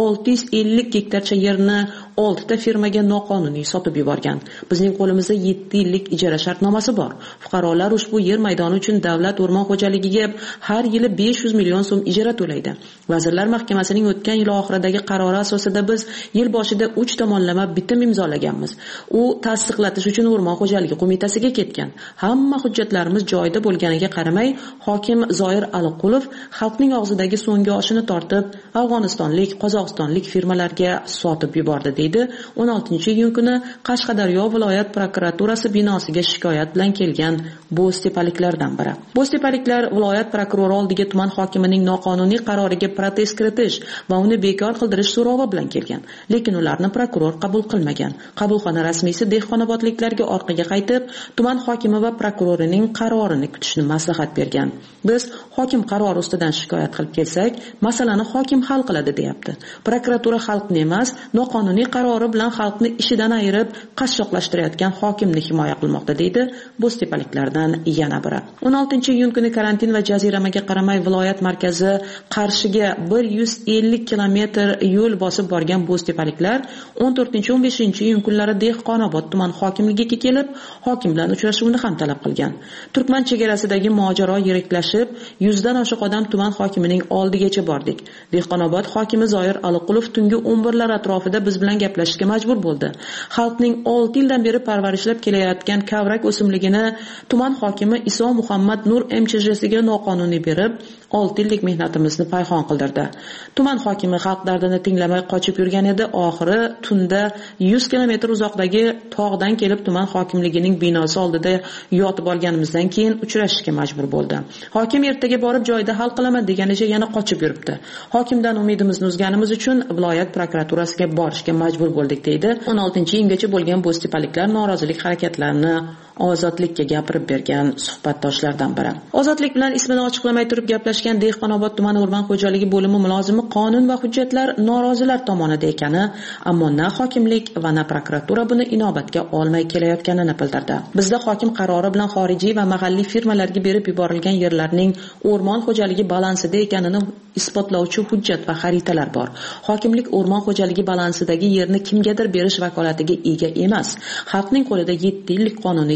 650 gektarcha yerni 6 ta firmaga noqonuniy sotib yuborgan. Bizning qo'limizda 7 yillik ijara shartnomasi bor. Fuqarolar ushbu yer maydoni uchun davlat o'rmon xo'jaligiga har yili 500 million so'm ijara to'laydi. Vazirlar Mahkamasining o'tgan yil oxiridagi qarori asosida biz yil boshida 3 tomonlama bitim imzolaganmiz. U tasdiqlatish uchun o'rmon xo'jaligi qo'mitasiga ketgan. Hamma hujjatlarimiz joyida bo'lganiga qaramay, hokim Zoir Aliqulov xalqning og'zidagi so'nggi oshini tortib, Afg'onistonlik, Qozog'istonlik firmalarga sotib yubordi, deydi 16-iyun kuni Qashqadaryo viloyat prokuraturasi binosiga shikoyat bilan kelgan bo'ztepaliklardan biri. Bo'ztepaliklar viloyat prokurori oldiga tuman hokimining noqonuniy qaroriga protest kiritish va uni bekor qildirish so'rovi bilan kelgan. Lekin ularni prokuror qabul qilmagan. Qabulxona rasmiysi dehqonobodliklarga orqaga qaytib, tuman hokimi va prokurorining qarorini kutishni maslahat bergan. Biz hokim qarori ustidan shikoyat qilib kelsak, masalani hokim hal qiladi, deyapti. Prokuratura xalqni emas, noqonuniy qarori bilan xalqni ishidan ayirib, qashshoqlashtirayotgan hokimni himoya qilmoqda, deydi bo'ztepaliklardan yana biri. 16-iyun kuni karantin va jaziramaga qaramay viloyat markazi Qarshiga 150 kilometr yo'l bosib borgan bo'ztepaliklar 14-15-iyun kunlari Dehqonobod tuman hokimligiga kelib, hokim bilan uchrashuvni ham talab qilgan. Turkman chegarasidagi mojaro yiriklashib, 100 dan oshiq odam tuman hokimining oldigacha bordik. Dehqonobod hokimi Zoir Aliqulov tungi 11lar atrofida biz bilan gaplashishga majbur bo'ldi. Xalqning 6 yildan beri parvarishlab kelayotgan kavrak o'simligini tuman hokimi Iso Muhammad Nur MCHsiga noqonuniy berib, 6 yillik mehnatimizni payhon qildirdi. Tuman hokimi xalq dardini tinglamay qochib yurgan edi. Oxiri tunda 100 kilometr uzoqdagi tog'dan kelib tuman hokimligining binosi oldida yotib olganimizdan keyin uchrashishga majbur bo'ldi. Hokim ertaga borib joyida hal qilaman deganicha yana qochib yuribdi. Hokimdan umidimizni uzganimiz uchun viloyat prokuraturasiga borishga majbur bo'ldik, deydi 16-iyungacha bo'lgan bo'ztepaliklar norozilik harakatlarini Ozodlikka gapirib bergan suhbatdoshlardan biri. Ozodlik bilan ismini ochiqlamay turib gaplashgan Dehqonobod tuman o'rmon xo'jaligi bo'limi mulozimi qonun va hujjatlar norozilar tomonida ekani, ammo na hokimlik va na prokuratura buni inobatga olmay kelayotganini bildirdi. Bizda hokim qarori bilan xorijiy va mahalliy firmalarga berib yuborilgan yerlarning o'rmon xo'jaligi balansida ekanini isbotlovchi hujjat va xaritalar bor. Hokimlik o'rmon xo'jaligi balansidagi yerni kimgadir berish vakolatiga ega emas. Xalqning qo'lida 7 yillik qonuniy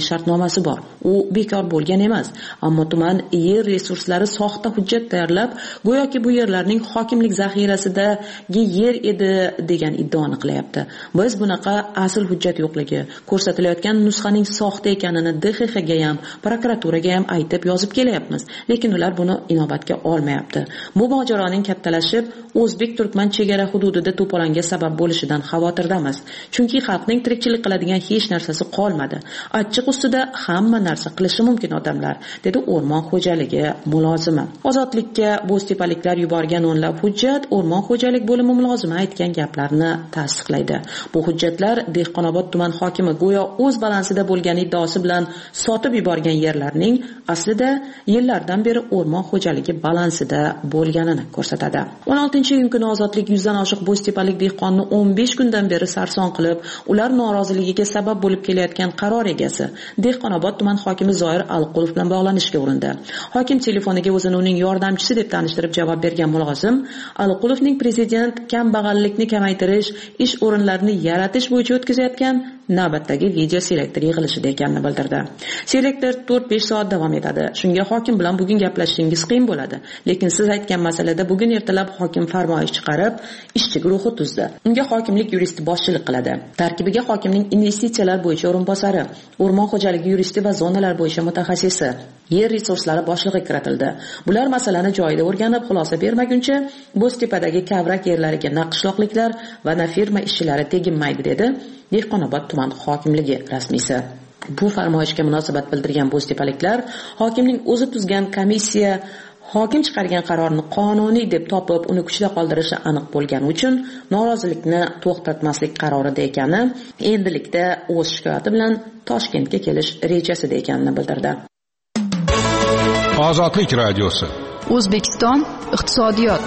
shartnomasi bor. U bekor bo'lgan emas, ammo tuman yer resurslari soxta hujjat tayyorlab, go'yoki bu yerlarning hokimlik zaxirasidagi yer edi degan iddaoni qilyapti. Biz bunaqa asl hujjat yo'qligi, ko'rsatilayotgan nusxaning soxta ekanini DXXga ham, prokuraturaga ham aytib yozib kelyapmiz, lekin ular buni inobatga olmayapti. Bu mojaroning kattalashib, o'zbek-turkman chegara hududida to'polonga sabab bo'lishidan xavotirdamiz. Chunki xalqning tirikchilik qiladigan hech narsasi qolmadi. Achchiq ustida hamma narsa qilishi mumkin odamlar, dedi o'rmon xo'jaligi mulozimi. Ozodlikka bo'ztepaliklar yuborgan o'nlab hujjat o'rmon xo'jalik bo'limi mulozimi aytgan gaplarni tasdiqlaydi. Bu hujjatlar Dehqonobod tuman hokimi go'yo o'z balansida bo'lgan iddaosi bilan sotib yuborgan yerlarning aslida yillardan beri o'rmon xo'jaligi balansida bo'lganini ko'rsatadi. 16-iyun kuni ozodlik 100 dan oshiq bo'ztepalik dehqonni 15 kundan beri sarson qilib, ular noroziligiga sabab bo'lib kelayotgan qaror egasi Dehqonobod tuman hokimi Zoir Alqulov bilan bog'lanishga urindi. Hokim telefoniga o'zini uning yordamchisi deb tanishtirib javob bergan mulozim Alqulovning prezident kambag'allikni kamaytirish, ish o'rinlarini yaratish bo'yicha o'tkazayotgan navbatdagi video selektor yig'ilishida ekanini bildirdi. Selektor 4-5 soat davom etadi. Shunga hokim bilan bugun gaplashishingiz qiyin bo'ladi, lekin siz aytgan masalada bugun ertalab hokim farmoyish chiqarib, ishchi guruhi tuzdi. Unga hokimlik yuristi boshchilik qiladi. Tarkibiga hokimning investitsiyalar bo'yicha o'rinbosari, o'rmon xo'jaligi yuristi va zonalar bo'yicha mutaxassisi, yer resurslari boshlig'i kiritildi. Bular masalani joyida o'rganib, xulosa bermaguncha Bo'ztepadagi kavrak yerlariga na qishloqliklar va na firma ishchilari teginmaydi, dedi Dehqonobod tuman hokimligi rasmiysi. Bu farmoyishga munosabat bildirgan bo'ztepaliklar hokimning o'zi tuzgan komissiya hokim chiqargan qarorni qonuniy deb topib, uni kuchda qoldirishi aniq bo'lgani uchun norozilikni to'xtatmaslik qarorida ekani, endilikda o'z shikoyati bilan Toshkentga kelish rejasida ekanini bildirdi. Ozodlik radiosi. O'zbekiston iqtisodiyot.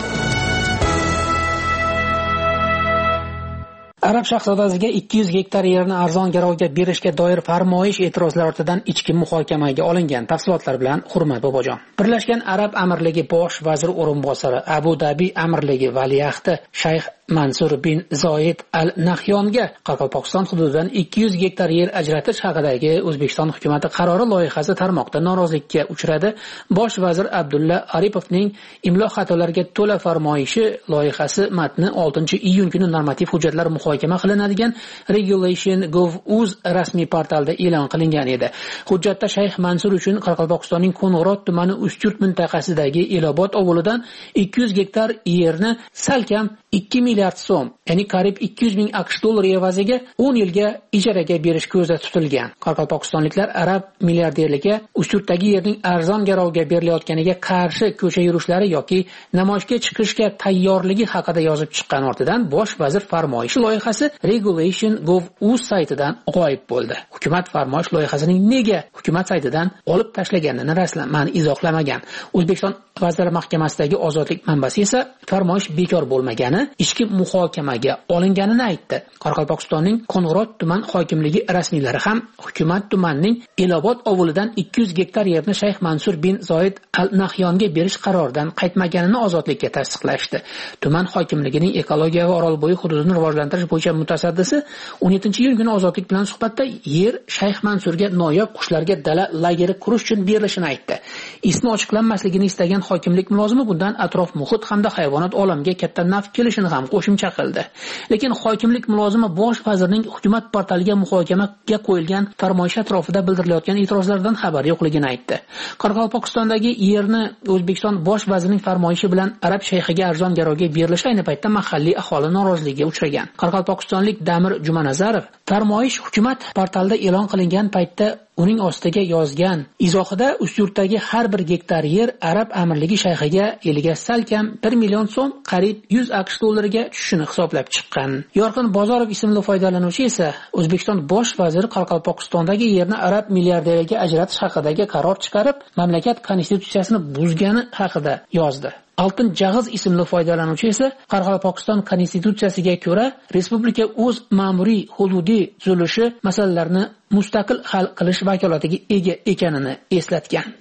Arab shahzodasiga 200 gektar yerni arzon garovga berishga doir farmoyish e'tirozlar ortidan ichki muhokamaga olingan. Tafsilotlar bilan Hurmat Bobojon. Birlashgan Arab Amirligi bosh vaziri o'rinbosari, Abu Dhabi Amirligi valiahdi Shayx Mansur bin Zoid Al Nahyonga Qoraqalpog'iston hududidan 200 gektar yer ajratish haqidagi O'zbekiston hukumati qarori loyihasi tarmoqda norozilikka uchradi. Bosh vazir Abdulla Aripovning imlo xatolariga to'la farmoyishi loyihasi matni 6-iyun kuni normativ hujjatlar muhokama qilinadigan Regulation.gov.uz rasmiy portalida e'lon qilingan edi. Hujjatda Shayx Mansur uchun Qoraqalpog'istonning Qo'ng'irot tumani Ustyurt mintaqasidagi Elobod ovulidan 200 gektar yerni salkam 2 milliard so'm, ya'ni qariyb 200 ming AQSh dollari evaziga 10 yilga ijaraga berish ko'zda tutilgan. Qoraqalpog'istonliklar arab milliarderlariga Ustyurtdagi yerning arzon garovga berilayotganiga qarshi ko'cha yurishlari yoki namoyishga chiqishga tayyorligi haqida yozib chiqqan ortidan bosh vazir farmoyishi loyihasi Regulation.gov.uz saytidan g'oyib bo'ldi. Hukumat farmoyish loyihasining nega hukumat saytidan olib tashlaganini rasman izohlamagan. O'zbekiston Vazirlar Mahkamasidagi ozodlik manbasi esa farmoyish bekor bo'lmagani, ichki muhokamaga olinganini aytdi. Qoraqalpog'istonning Qo'ng'irot tuman hokimligi rasmiylari ham hukumat tumanning Elobod ovulidan 200 gektar yerni Shayx Mansur bin Zoid Al Nahyonga berish qaroridan qaytmaganini ozodlikka tasdiqlashdi. Tuman hokimligining ekologiya va Orolbo'yi hududini rivojlantirish bo'yicha mutasaddisi 17-iyun kuni ozodlik bilan suhbatda yer Shayx Mansurga noyob qushlarga dala lageri qurish uchun berilishini aytdi. Ismi ochiqlanmasligini istagan hokimlik mulozimi bundan atrof muhit hamda hayvonot olamiga katta naf kelishini ham qo'shimcha qildi. Lekin hokimlik mulozimi bosh vazirning hukumat portaliga muhokamaga qo'yilgan farmoyish atrofida bildirilayotgan e'tirozlardan xabar yo'qligini aytdi. Qoraqalpog'istondagi yerni O'zbekiston bosh vazirining farmoyishi bilan arab shayxiga arzon garovga berilishi ayni paytda mahalliy aholi noroziligiga uchragan. Qoraqalpog'istonlik Damir Jumanazarov farmoyish hukumat portalida e'lon qilingan paytda uning ostiga yozgan izohida Ustyurtdagi har bir gektar yer Arab Amirligi shayxiga yiliga salkam 1 million so'm, qariyb 100 AQSh dollariga tushishini hisoblab chiqqan. Yorqin Bozorov ismli foydalanuvchi esa O'zbekiston bosh vaziri Qoraqalpog'istondagi yerni arab milliarderlarga ajratish haqidagi qaror chiqarib, mamlakat konstitutsiyasini buzgani haqida yozdi. Oltin Jag'iz ismli foydalanuvchi esa Qoraqalpog'iston konstitutsiyasiga ko'ra respublika o'z ma'muriy hududiy tuzilishi masalalarini mustaqil hal qilish vakolatiga ega ekanini eslatgan.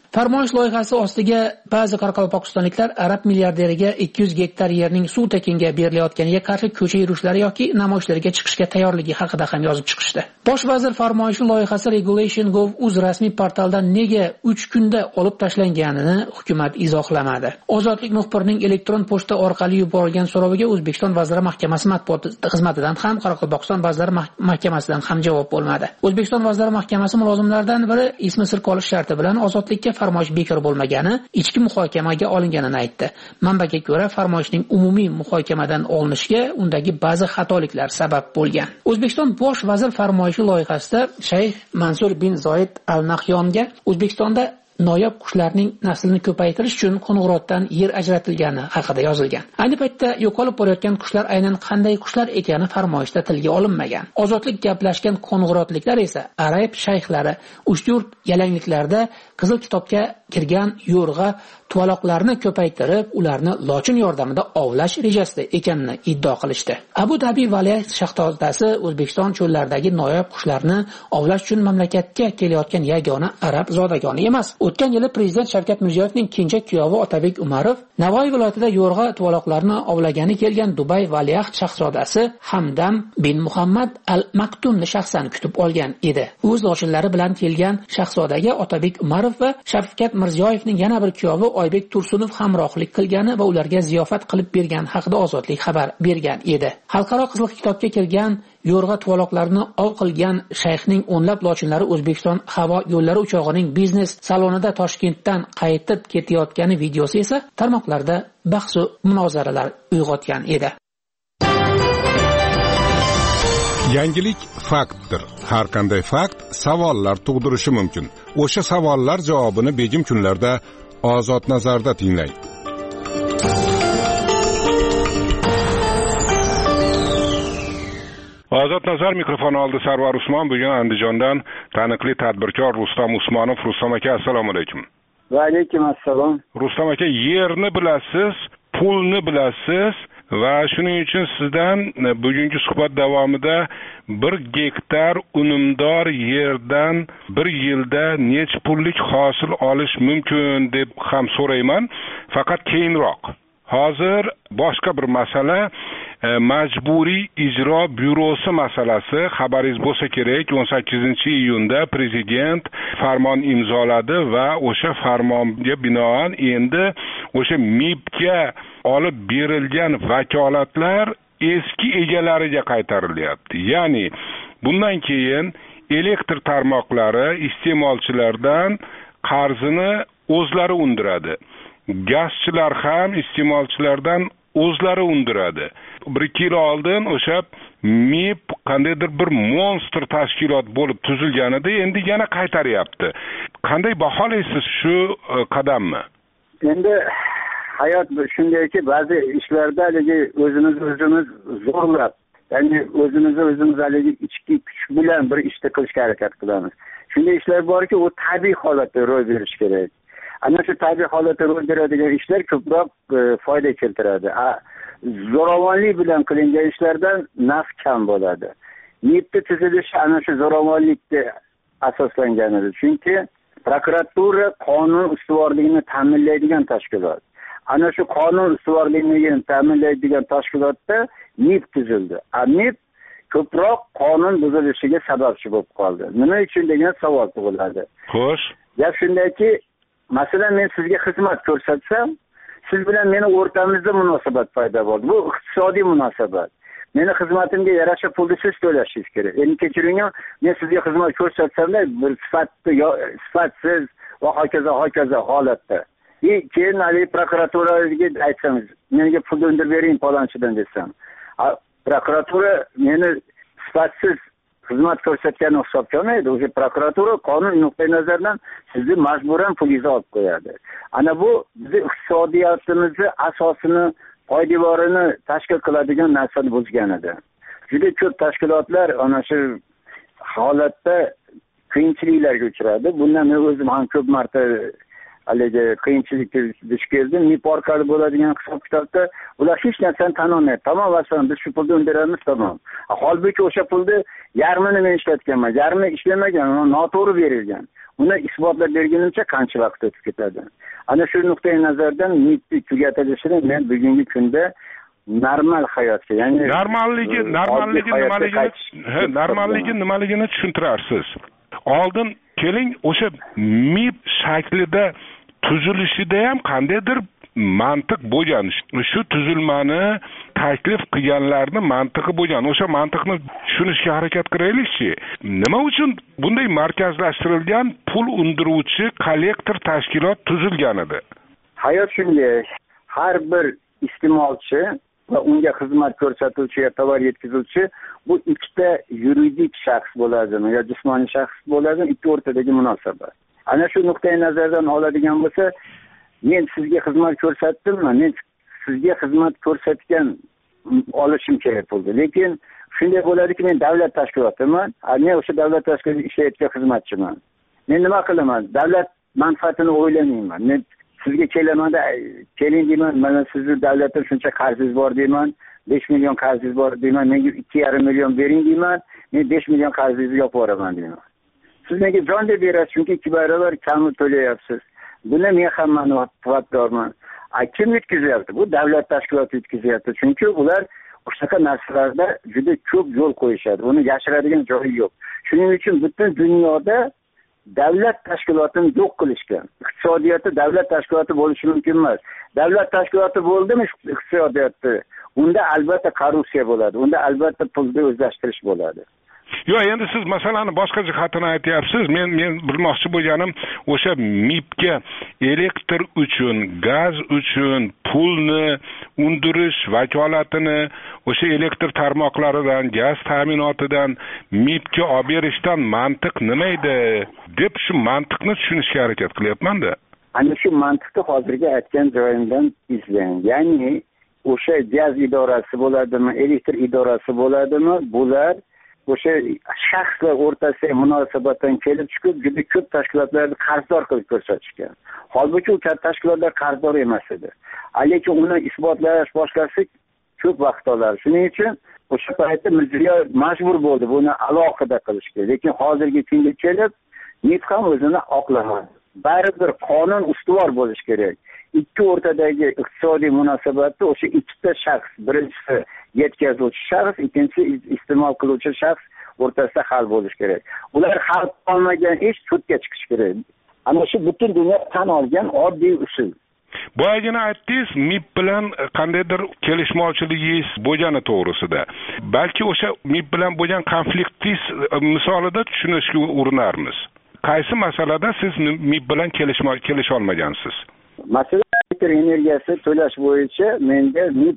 Farmoyish loyihasi ostiga ba'zi qoraqalpog'istonliklar arab milliarderiga 200 gektar yerning suv tekinga berilayotganiga qarshi ko'cha yurishlari yoki namoyishlarga chiqishga tayyorligi haqida ham yozib chiqishdi. Bosh vazir farmoyishi loyihasi Regulation.gov.uz rasmiy portalidan nega 3 kunda olib tashlanganini hukumat izohlamadi. Ozodlik muxbirining elektron pochta orqali yuborilgan so'roviga O'zbekiston Vazirlar Mahkamasi matbuot xizmatidan ham, Qoraqalpog'iston Vazirlar Mahkamasidan ham javob bo'lmadi. O'zbekiston Vazirlar Mahkamasi mulozimlaridan biri ismi sir qolish sharti bilan ozodlikka farmoyish bekor bo'lmagani, ichki muhokamaga olinganini aytdi. Manbaga ko'ra, farmoyishning umumiy muhokamadan olinishiga undagi ba'zi xatoliklar sabab bo'lgan. O'zbekiston bosh vazir farmoyishi loyihasida Shayx Mansur bin Zoid al-Nahyonga O'zbekistonda noyob qushlarning naslini ko'paytirish uchun Qo'ng'irotdan yer ajratilgani haqida yozilgan. Ayni paytda yo'qolib borayotgan qushlar aynan qanday qushlar ekani farmoyishda tilga olinmagan. Ozodlik gaplashgan qo'ng'irotliklar esa arab shayxlari uch-to'rt yalangliklarda Qizil kitobga kirgan yo'rg'a tuvaloqlarni ko'paytirib, ularni lochin yordamida ovlash rejasida ekanini iddao qilishdi. Abu Dhabi valiahd shahzodasi O'zbekiston cho'llaridagi noyob qushlarni ovlash uchun mamlakatga kelayotgan yagona arab zodagoni emas. O'tgan yili prezident Shavkat Mirziyoyevning kenja kuyovi Otabek Umarov Navoiy viloyatida yo'rg'a tuvaloqlarni ovlagani kelgan Dubay valiahd shahzodasi Hamdam bin Muhammad al-Maktumni shaxsan kutib olgan edi. O'z lochinlari bilan kelgan shahzodaga Otabek Umarov va Shavkat Mirziyoyevning yana bir kuyovi Oybek Tursunov hamrohlik qilgani va ularga ziyofat qilib bergan haqida Ozodlik xabar bergan edi. Xalqaro Qizil kitobga kirgan yo'rg'a tuvaloqlarni ov qilgan shayxning o'nlab lochinlari O'zbekiston havo yo'llari uchog'ining biznes salonida Toshkentdan qaytib ketayotgani videosi esa tarmoqlarda bahs va munozaralar uyg'otgan edi. Yangilik faktdir. Har qanday fakt savollar tug'dirishi mumkin. O'sha savollar javobini begim kunlarda Ozod nazarda tinglang. Ozod nazar mikrofon oldi Sarvar Usmon. Bugun Andijondan taniqli tadbirkor Rustam Usmonov. Rustam aka, assalomu alaykum. Va alaykum assalom. Rustam aka, yerni bilasiz, pulni bilasiz va shuning uchun sizdan bugungi suhbat davomida 1 gektar unumdor yerdan bir yilda necha pullik hosil olish mumkin deb ham so'rayman, faqat keyinroq. Hozir boshqa bir masala, majburiy ijro byurosi masalasi. Xabaringiz bo'lsa kerak, 18-iyunda prezident farmon imzoladi va o'sha farmonga binoan endi o'sha MIBga olib berilgan vakolatlar eski egalariga qaytarilyapti. Ya'ni bundan keyin elektr tarmoqlari iste'molchilardan qarzini o'zlari undiradi. Gazchilar ham iste'molchilardan o'zlari undiradi. 1-2 yil oldin o'sha MIB qandaydir bir monster tashkilot bo'lib tuzilganida endi yana qaytaryapti. Qanday baholaysiz shu qadamni? Endi hayot shundayki, ba'zi ishlarda o'zimiz zo'rlab, ya'ni o'zimiz ichki kuch bilan bir ishni qilishga harakat qilamiz. Shunday ishlar borki, u tabiiy holatda ro'y berishi kerak. Ana shu tabiiy holatda ro'y beradigan ishlar ko'proq foyda keltiradi. Zo'ravonlik bilan qilingan ishlardan naf kam bo'ladi. MIBning tuzilishi ana shu zo'ravonlikka asoslangan edi. Chunki prokuratura qonun ustuvorligini ta'minlaydigan tashkilot. Ana shu qonun ustuvorligini ta'minlaydigan tashkilotda MIB tuzildi. MIB ko'proq qonun buzilishiga sababchi bo'lib qoldi. Nima uchun degan savol tug'iladi. Xo'sh. Gap shundaki, masalan, men sizga xizmat ko'rsatsam, siz bilan meni o'rtamizda munosabat paydo bo'ldi. Bu iqtisodiy munosabat. Meni xizmatimga yarasha pulni siz to'lashingiz kerak. Endi kechiring, men sizga xizmat ko'rsatsam-da, bir sifatsiz va hokazo holatda. Keyin prokuraturaga aytsangiz, menga pul undirib bering palonchidan desam, prokuratura meni sifatsiz xizmat ko'rsatgani hisobga olmaydi. O'sha prokuratura qonun nuqtai nazaridan sizni majburan pulingizni olib qo'yadi. Ana bu bizning iqtisodiyotimizni asosini, poydevorini tashkil qiladigan narsani buzgan edi. Juda ko'p tashkilotlar ana shu holatda qiyinchiliklarga uchradi. Bundan men o'zim ham ko'p marta qiyinchilikka duch keldim. MIB orqali bo'ladigan hisob-kitobda ular hech narsani tan olmaydi. Tamom, masalan, biz shu pulni undiramiz, tamom. Holbuki o'sha pulni yarmini men ishlatganman, yarmi ishlamagan, noto'g'ri berilgan. uni isbotlab bergunimcha qancha vaqt o'tib ketadi. Ana shu nuqtai nazardan MIPni tugatilishini men bugungi kunda normal hayotga, ya'ni normalligi nimaligini tushuntirarsiz. Oldin keling o'sha MIP shaklida tuzilishida ham qandaydir mantiq bo'lgan. Shu tuzilmani taklif qilganlarning mantiqi bo'lgan. O'sha mantiqni tushunishga harakat qilaylikchi. Nima uchun bunday markazlashtirilgan pul undiruvchi kollektor tashkilot tuzilgan edi? Hayot shunday. Har bir iste'molchi va unga xizmat ko'rsatuvchi yoki tovar yetkazuvchi bu ikkita yuridik shaxs bo'ladimi yo jismoniy shaxs bo'ladimi, ikki o'rtadagi munosabat. Ana shu nuqtai nazardan oladigan bo'lsa, men sizga xizmat ko'rsatdimmi? Men sizga xizmat ko'rsatgan olishim kerak bo'ldi. Lekin shunday bo'ladiki, men davlat tashkilotiman, men o'sha davlat tashkilotida ishlayotgan xizmatchiman. Men nima qilaman? Davlat manfaatini o'ylamayman. Men sizga kelamanda, keling deyman, mana sizni davlatdan shuncha qarzingiz bor deyman, 5 million qarzingiz bor deyman, menga 2,5 million bering deyman, men 5 million qarzingizni yopib yuboraman deyman. Siz menga jon deb berasiz, chunki 2 barobar kamni to'layapsiz. Buni men ham manfaatdorman. Kim yetkazyapti? Bu davlat tashkiloti yetkazyapti. Chunki ular o'shaqa narsalarda juda ko'p yo'l qo'yishadi. Uni yashiradigan joyi yo'q. Shuning uchun butun dunyoda davlat tashkilotini yo'q qilishgan. Iqtisodiyotda davlat tashkiloti bo'lishi mumkin emas. Davlat tashkiloti bo'ldimi iqtisodiyotda? Unda albatta korrupsiya bo'ladi. Unda albatta pulni o'zlashtirish bo'ladi. Yo'q, endi siz masalani boshqa jihatini aytyapsiz. Men bilmoqchi bo'lganim, o'sha MIPga elektr uchun, gaz uchun pulni undirish vakolatini o'sha elektr tarmoqlaridan, gaz ta'minotidan MIPga olib berishdan mantiq nima edi deb shu mantiqni tushunishga harakat qilyapman-da. Ana shu mantiqni hozirgi aytgan joyimdan izlang. Ya'ni o'sha gaz idorasi bo'ladimi, elektr idorasi bo'ladimi, bular o'sha shaxslar o'rtasidagi munosabatdan kelib chiqib juda ko'p tashkilotlarni qarzdor qilib ko'rsatishgan. Holbuki u katta tashkilotlar qarzdor emas edi. Lekin uni isbotlash boshqasi ko'p vaqt olar. Shuning uchun o'sha paytda Mirziyoyev majbur bo'ldi buni alohida qilishga. Lekin hozirgi kunga kelib MIP ham o'zini oqlamadi. Baribir qonun ustuvor bo'lishi kerak. Ikki o'rtadagi iqtisodiy munosabatni o'sha ikkita shaxs, birinchisi yetkazuvchi shaxs, ikkinchisi iste'mol qiluvchi shaxs o'rtasida hal bo'lishi kerak. Ular hal qilmagan ish sudga chiqishi kerak. Ana shu butun dunyo tan olgan oddiy usul. Boyagina aytdingiz, MIP bilan qandaydir kelishmovchiligingiz bo'lgani to'g'risida. Balki o'sha MIP bilan bo'lgan konfliktingiz misolida tushunishga urinarmiz. Qaysi masalada siz MIP bilan kelisha olmagansiz? Masalan, elektr energiyasi to'lash bo'yicha menga MIP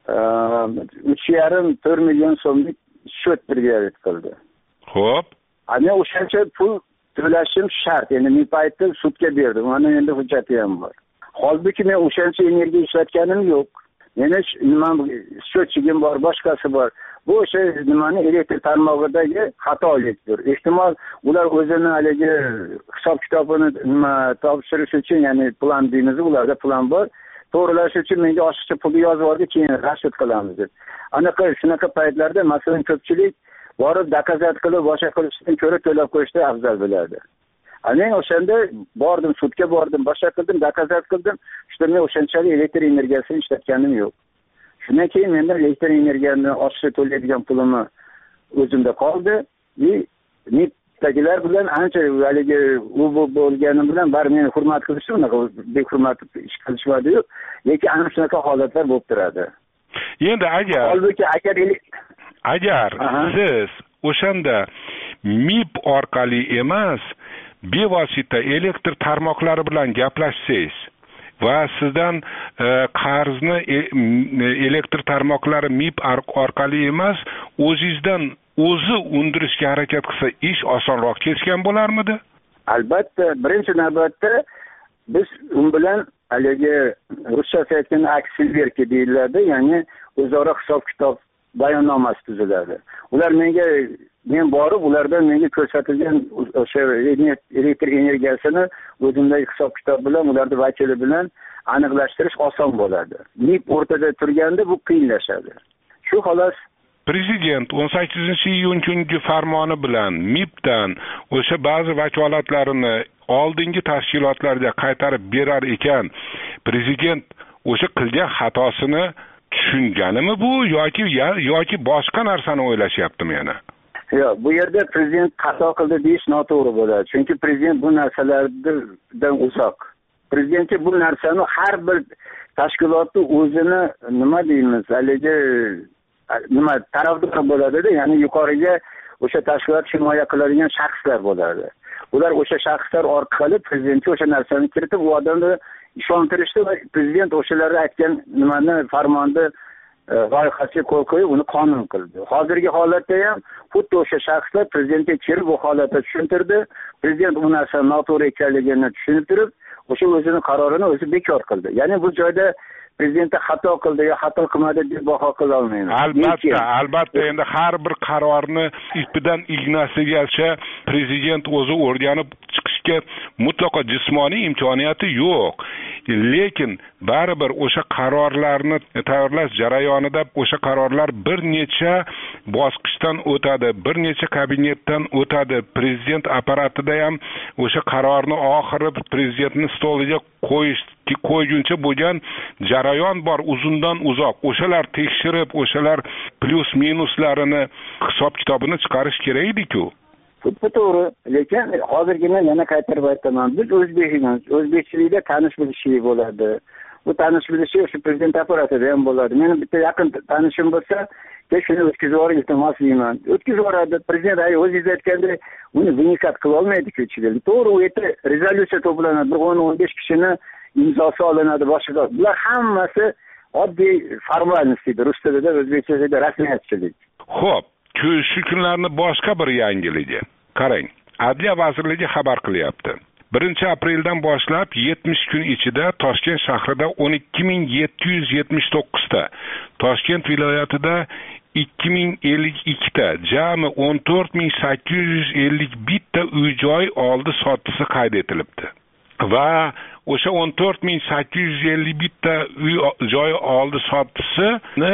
3,5-4 million so'mlik shot birgalik qildi. Xo'p. Ana o'shancha pul to'lashim shart. Endi MIP aytdi, sudga berdim. Mana endi hujjati ham bor. Holbuki men o'shancha energiya ishlatganim yo'q. Meni nima shotchigim bor, boshqasi bor. Bu o'sha nimani elektr tarmog'idagi xatolikdir. Ehtimol ular o'zini haligi hisob kitobini topshirish uchun, ya'ni plan deymiz, ularda plan bor. To'g'rilash uchun menga oshiqcha pulni yozib yubordi, keyin rashid qilamiz deb. Shunaqa paytlarda masalan ko'pchilik borib dokazat qilib boshqa qilishdan ko'ra to'lab qo'yishni afzal biladi. Men o'shanda bordim, sudga bordim, boshqa qildim, dokazat qildim. Shunda men o'shanchalik elektr energiyasini ishlatganim yo'q. Shundan keyin mendan elektr energiyani oshiqcha to'laydigan pulimni o'zimda qoldi. MIPdagilar bilan ancha haligi u bo'lganim bilan bari meni hurmat qilishdi, unaqa behurmat ish qilishmadi-yu. Lekin ana shunaqa holatlar bo'lib turadi. Endi agar siz o'shanda MIP orqali emas, bevosita elektr tarmoqlari bilan gaplashsangiz va sizdan qarzni elektr tarmoqlari MIP orqali emas, o'zingizdan o'zi undirishga harakat qilsa, ish osonroq kechgan bo'larmidi? Albatta, birinchi navbatda biz u bilan haligi ruschasi aytganda aksiverki deyiladi, ya'ni o'zaro hisob-kitob bayonnomasi tuziladi. Ular men borib ulardan menga ko'rsatilgan o'sha elektr energiyasini o'zimdagi hisob-kitob bilan, ularning vakili bilan aniqlashtirish oson bo'ladi. MIP o'rtada turganda bu qiyinlashadi. Shu xolos. Prezident 18-iyun kungi farmoni bilan MIPdan o'sha ba'zi vakolatlarini oldingi tashkilotlarga qaytarib berar ekan, prezident o'sha qilgan xatosini tushunganimi bu yoki boshqa narsani o'ylashyaptimi yana? Yo'q, bu yerda prezident xato qildi deyish noto'g'ri bo'ladi. Chunki prezident bu narsalardan uzoq. Prezidentga bu narsani har bir tashkilotni o'zini nima deymiz, haligi tarafdor bo'ladi-da, ya'ni yuqoriga o'sha tashkilot himoya qiladigan shaxslar bo'ladi. Ular o'sha shaxslar orqali prezidentga o'sha narsani kiritib, u odamni ishontirishdi va prezident o'shalarga aytgan nimani farmonni loyihasiga qo'l qo'yib, uni qonun qildi. Hozirgi holatda ham xuddi o'sha shaxslar prezidentga kirib bu holatni tushuntirdi. Prezident bu narsa noto'g'ri ekanligini tushunib turib, o'sha o'zining qarorini o'zi bekor qildi. Ya'ni bu joyda prezidentga xato qildi yo xato qilmadi deb baho qila olmayman. Albatta, endi har bir qarorni ipidan ignasigacha prezident o'zi o'rganib chiqishga mutlaqo jismoniy imkoniyati yo'q. Lekin baribir o'sha qarorlarni tayyorlash jarayonida o'sha qarorlar bir necha bosqichdan o'tadi, bir necha kabinetdan o'tadi. Prezident apparatida ham o'sha qarorni oxiri prezidentning stoliga qo'yguncha bo'lgan jarayon bor, uzundan uzoq. O'shalar tekshirib, o'shalar plyus minuslarini hisob kitobini chiqarish kerak edi-ku. Bu to'g'ri, lekin hozirgi men yana qaytarib aytaman, biz o'zbekmiz, o'zbekchilikda tanish bilishlik bo'ladi. Bu tanish bilishlik shu prezident apparatida ham bo'ladi. Meni bitta yaqin tanishim bo'lsa, shuni o'tkazib yuboring, iltimos deyman. O'tkazib yuboradi. Prezident o'zingiz aytgandek, uni vinikat qila olmaydi-ku ichida. To'g'ri, u yerda rezolyutsiya to'planadi, bir 10-15 kishini imzosi olinadi, boshqa. Bular hammasi oddiy formalnost, rus tilida, o'zbekchada rasmiyatchilik. Xo'p, shu kunlarni boshqa bir yangiligi. Qarang, Adliya vazirligi xabar qilyapti. 1-apreldan boshlab 70 kun ichida Toshkent shahrida 12779 ta, Toshkent viloyatida 2052 ta, jami 14851 ta uy-joy oldi-sotdisi qayd etilibdi. Va o'sha 14851 ta uy-joy oldi-sotdisini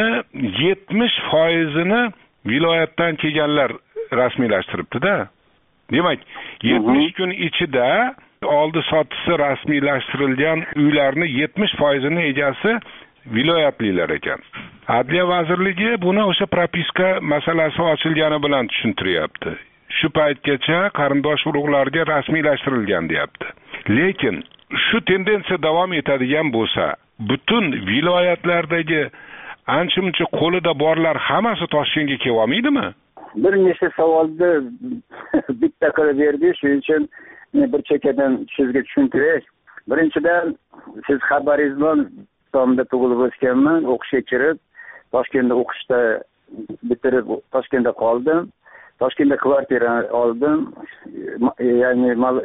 70%ni viloyatdan kelganlar rasmiylashtiribdi-da. Demak, 70 kun ichida oldi-sotdisi rasmiylashtirilgan uylarni 70%ni egasi viloyatlilar ekan. Adliya vazirligi buni o'sha propiska masalasi ochilgani bilan tushuntiryapti. Shu paytgacha qarindosh urug'larga rasmiylashtirilgan deyapti. Lekin shu tendensiya davom etadigan bo'lsa, butun viloyatlardagi ancha-muncha qo'lida borlar hammasi Toshkentga kelib olmaydimi? Bir nechta savolni bitta qilib berdi, shuning uchun bir chekkadan sizga tushuntiray. Birinchidan, siz xabaringiz bilan Tomda tug'ilib o'sganman, o'qishga kirib, Toshkentda o'qishda bitirib Toshkentda qoldim. Toshkentda kvartira oldim. Ya'ni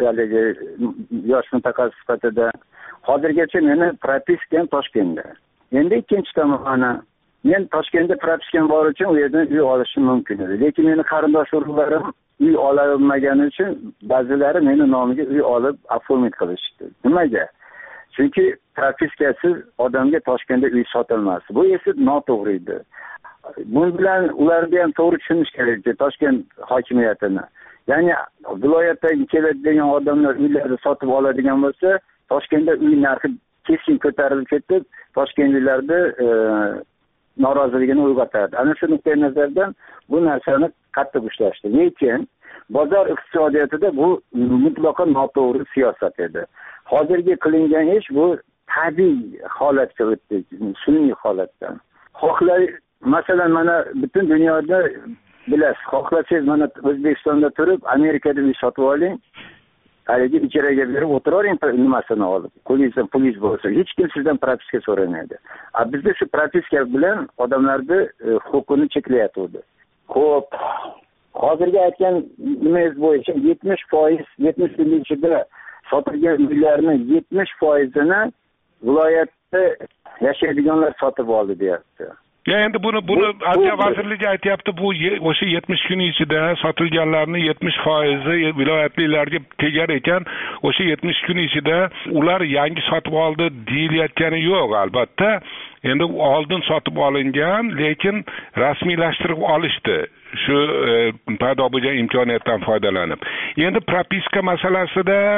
yosh mutaxassis sifatida. Hozirgacha meni propiskam Toshkentda. Endi ikkinchi tomoni, men Toshkentda propiskam bor uchun u yerdan uy olishim mumkin edi. Lekin meni qarindosh urug'larim uy ololmagani uchun ba'zilari meni nomiga uy olib oformit qilishdi. Nimaga? Chunki propiskasiz odamga Toshkentda uy sotilmas. Bu esa noto'g'ri edi. Bunun bilan ularga ham to'g'ri tushunish kerak, Toshkent hokimiyatini. Ya'ni viloyatdagi keladigan odamlar uylarni sotib oladigan bo'lsa, Toshkentda uy narxi keskin ko'tarilib ketib, Toshkentliklarda noroziligini uyg'otadi. Ana shu nuqtai nazardan bu narsani qattiq ushlashdi. Lekin bozor iqtisodiyotida bu mutlaqo noto'g'ri siyosat edi. Hozirgi qilingan ish bu tabiiy holatga o'tdi, sun'iy holatdan. Masalan, mana butun dunyoda bilasiz, xohlasangiz mana O'zbekistonda turib, Amerikada uy sotib oling, haligi ijaraga berib o'tiravering nimasini olib, pulingiz bo'lsa, hech kim sizdan propiska so'ramaydi. Bizda shu propiska bilan odamlarni huquqini cheklayotdi. Xo'p, hozirgi aytgan nimangiz bo'yicha 70% yil ichida sotilgan uylarni 70%ni viloyatda yashaydiganlar sotib oldi deyapti. Ya endi buni Adliya vazirligi aytyapti, bu o'sha 70 kun ichida sotilganlarning 70% viloyatlilarga tegar ekan, o'sha 70 kun ichida ular yangi sotib oldi deyilayotgani yo'q, albatta. Endi oldin sotib olingan, lekin rasmiylashtirib olishdi. Shu paydo bo'lgan imkoniyatdan foydalanib. Endi propiska masalasida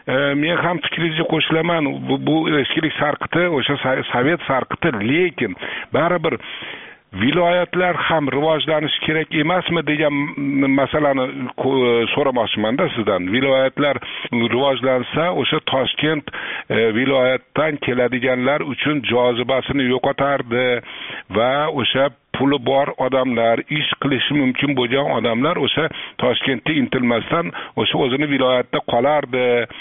men ham fikringizga qo'shilaman. Bu eskilik sarqiti, o'sha sovet sarqiti, lekin baribir viloyatlar ham rivojlanishi kerak emasmi degan masalani so'ramoqchiman-da sizdan. Viloyatlar rivojlansa, o'sha Toshkent viloyatdan keladiganlar uchun jozibasini yo'qotardi va o'sha puli bor odamlar, ish qilishi mumkin bo'lgan odamlar o'sha Toshkentga intilmasdan o'sha o'zini viloyatda qolardi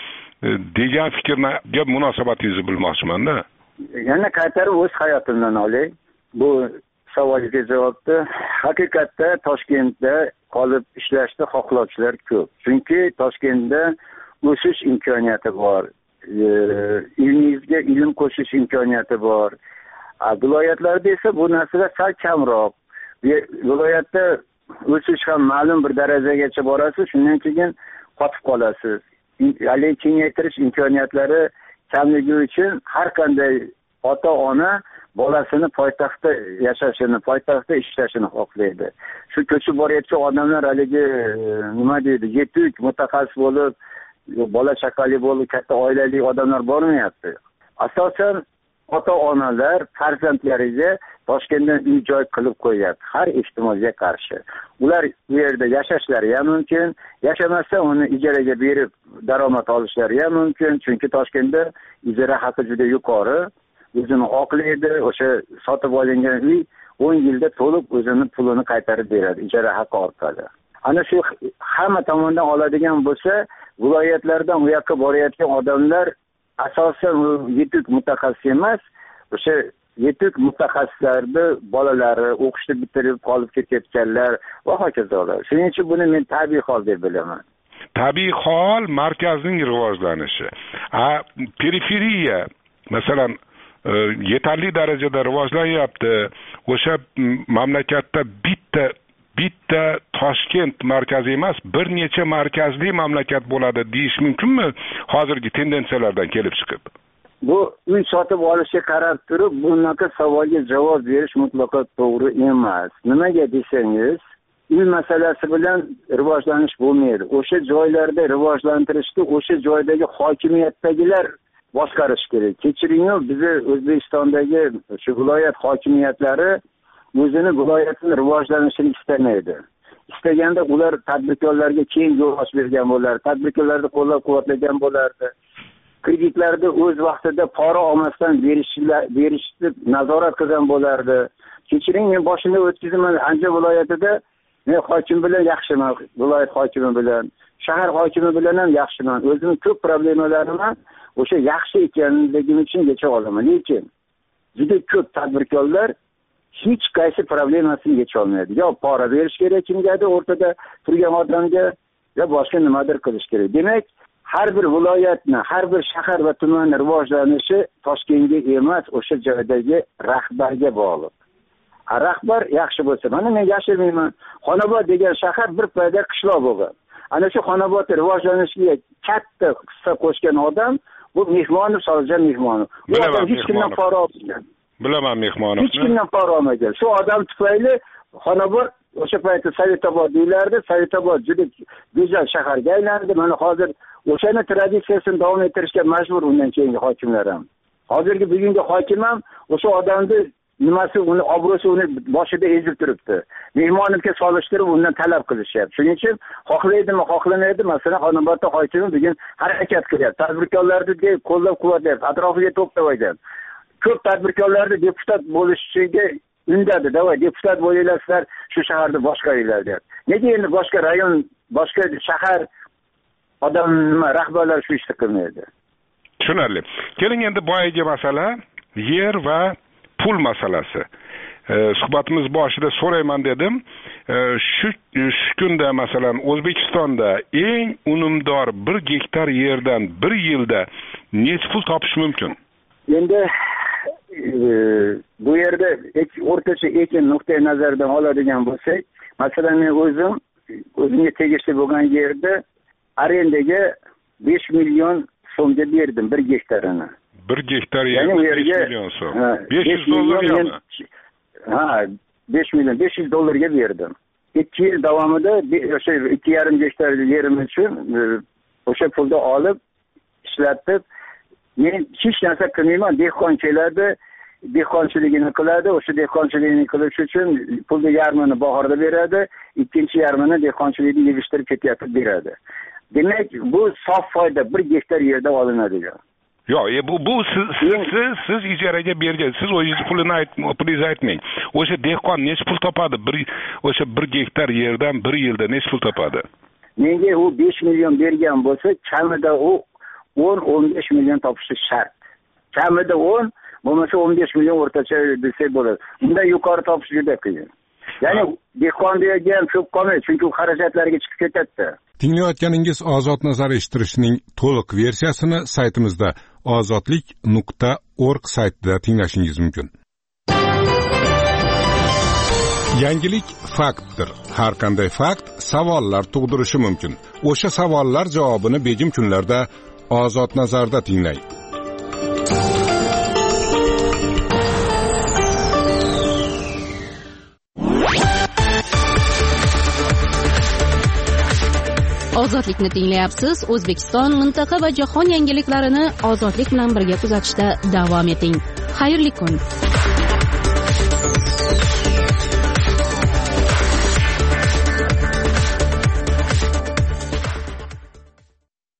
degan fikrga munosabatingizni bilmoqchiman-da. Yana qaytarib o'z hayotimdan olay. Bu savolga javobni haqiqatda Toshkentda qolib ishlashni xohlovchilar ko'p. Chunki Toshkentda o'sish imkoniyati bor. Ilmingizga ilm qo'shish imkoniyati bor. Viloyatlarda esa bu narsalar sal kamroq. Viloyatda o'sish ham ma'lum bir darajagacha borasiz, shundan keyin qotib qolasiz. Hali kengaytirish imkoniyatlari kamligi uchun har qanday ota-ona bolasini poytaxtda yashashini, poytaxtda ishlashini xohlaydi. Shu ko'chib borayotgan odamlar haligi nima deydi, yetuk mutaxassis bo'lib, bola chaqali bo'lib, katta oilali odamlar bormayapti. Asosan ota-onalar farzandlariga Toshkentdan uy-joy qilib qo'yadi, har ehtimolga qarshi. Ular bu yerda yashashlari ham mumkin, yashamasa uni ijaraga berib daromad olishlari ham mumkin, chunki Toshkentda ijara haqi juda yuqori. O'zini oqlaydi, o'sha sotib olingan uy 10 yilda to'liq o'zini pulini qaytarib beradi ijara haqi orqali. Ana shu hamma tomondan oladigan bo'lsa, viloyatlardan u yoqqa borayotgan odamlar asosan yetuk mutaxassis emas, o'sha yetuk mutaxassislarni bolalari o'qishni bitirib qolib ketayotganlar va hokazolar. Shuning uchun buni men tabiiy hol deb bilaman. Tabiiy hol markazning rivojlanishi. Periferiya masalan yetarli darajada rivojlanyapti. O'sha mamlakatda bitta Toshkent markazi emas, bir necha markazli mamlakat bo'ladi deyish mumkinmi hozirgi tendensiyalardan kelib chiqib? Bu uy sotib olishga qarab turib, bunaqa savolga javob berish mutlaqo to'g'ri emas. Nimaga desangiz, uy masalasi bilan rivojlanish bo'lmaydi. O'sha joylarda rivojlantirishni o'sha joydagi hokimiyatdagilar boshqarish kerak. Kechiring, bizni O'zbekistondagi shu viloyat hokimiyatlari o'zini viloyatini rivojlanishini istamaydi. Istaganda ular tadbirkorlarga keng yo'l ochib bergan bo'lardi, tadbirkorlarni qo'llab-quvvatlagan bo'lardi. Kreditlarni o'z vaqtida pora olmasdan berishni nazorat qilgan bo'lardi. Kechiring, men boshimda o'tkazman Andijon viloyatida, men hokim bilan yaxshiman, viloyat hokimi bilan, shahar hokimi bilan ham yaxshiman. O'zimning ko'p problemalarimni o'sha yaxshi ekanligim uchun yecha olaman. Lekin juda ko'p tadbirkorlar hech qaysi problemasini yecha olmaydi. Yo pora berish kerak kimgadir o'rtada turgan odamga, yo boshqa nimadir qilish kerak. Demak, har bir viloyatni, har bir shahar va tumanning rivojlanishi Toshkentga emas, o'sha joydagi rahbarga bog'liq. Rahbar yaxshi bo'lsa, mana men yashirmayman. Xonobod degan shahar bir payda qishloq bo'lgan. Ana shu Xonobodni rivojlanishiga katta hissa qo'shgan odam bu Mehmonov, Soljan Mehmonov. Bu odam hech kimdan pora olmagan. Bilaman Mehmonov. Hech kimdan pora olmagan. Shu odam tufayli Xonobod o'sha paytda Sovetobod deyilardi. Sovetobod juda go'zal shaharga aylandi. Mana hozir o'shani traditsiyasini davom ettirishga majbur undan keyingi hokimlar ham. Hozirgi bugungi hokim ham o'sha odamni nimasi uni obro'si uni boshida ezib turibdi. Mehmonovga solishtirib undan talab qilishyapti. Shuning uchun xohlaydimi, xohlamaydi, masalan, Xonobodda hokimi bugun harakat qilyapti. Tadbirkorlarni qo'llab-quvvatlayapti, atrofiga to'playdi. Ko'p tadbirkorlarni deputat bo'lishiga undadi. Davay deputat bo'linglar, shu shaharni boshqaringlar deb. Nega endi boshqa rayon, boshqa shahar odam rahbarlar shu ishni qilmaydi? Tushunarli. Keling endi boyagi masala yer va pul masalasi. Suhbatimiz boshida so'rayman dedim. Shu kunda masalan O'zbekistonda eng unumdor 1 gektar yerdan 1 yilda necha pul topish mumkin? Endi bu yerda o'rtacha ekin nuqtai nazaridan oladigan bo'lsak, masalan men o'zimga tegishli bo'lgan yerda arendaga 5 million so'mga berdim 1 gektarini. 1 gektar yerga 5 million so'm. 500 dollarmi? Ha, 5 million, 500 dollarga berdim. 2 yil davomida o'sha 2,5 gektar yerim uchun o'sha pulni olib ishlatib, men hech narsa qilmayman, dehqon keladi, dehqonchiligini qiladi, o'sha dehqonchiligini qilish uchun pulni yarmini bahorda beradi, ikkinchi yarmini dehqonchilikni yig'ishtirib ketayotib beradi. Demak, bu sof foyda 1 gektar yerda olinadigan. Yo'q, bu siz ijaraga bergan, siz o'zingiz pulini aytmang. O'sha dehqon necha pul topadi? O'sha 1 gektar yerdan 1 yilda necha pul topadi? Menga u 5 million bergan bo'lsa, kamida u 10-15 million topishi shart. Kamida 10, bo'lmasa 15 million o'rtacha desak bo'ladi. Undan yuqori topish juda qiyin. Ya'ni dehqon degan ko'p qolmaydi, chunki u xarajatlarga chiqib ketadi. Tinglayotganingiz Ozod nazar eshittirishning to'liq versiyasini saytimizda ozodlik.org saytida tinglashingiz mumkin. Yangilik faktdir. Har qanday fakt savollar tug'dirishi mumkin. O'sha savollar javobini begim kunlarda Ozod nazarda tinglang. Ozodlikni tinglayapsiz. O'zbekiston, mintaqa va jahon yangiliklarini ozodlik bilan birga kuzatishda davom eting. Xayrli kun.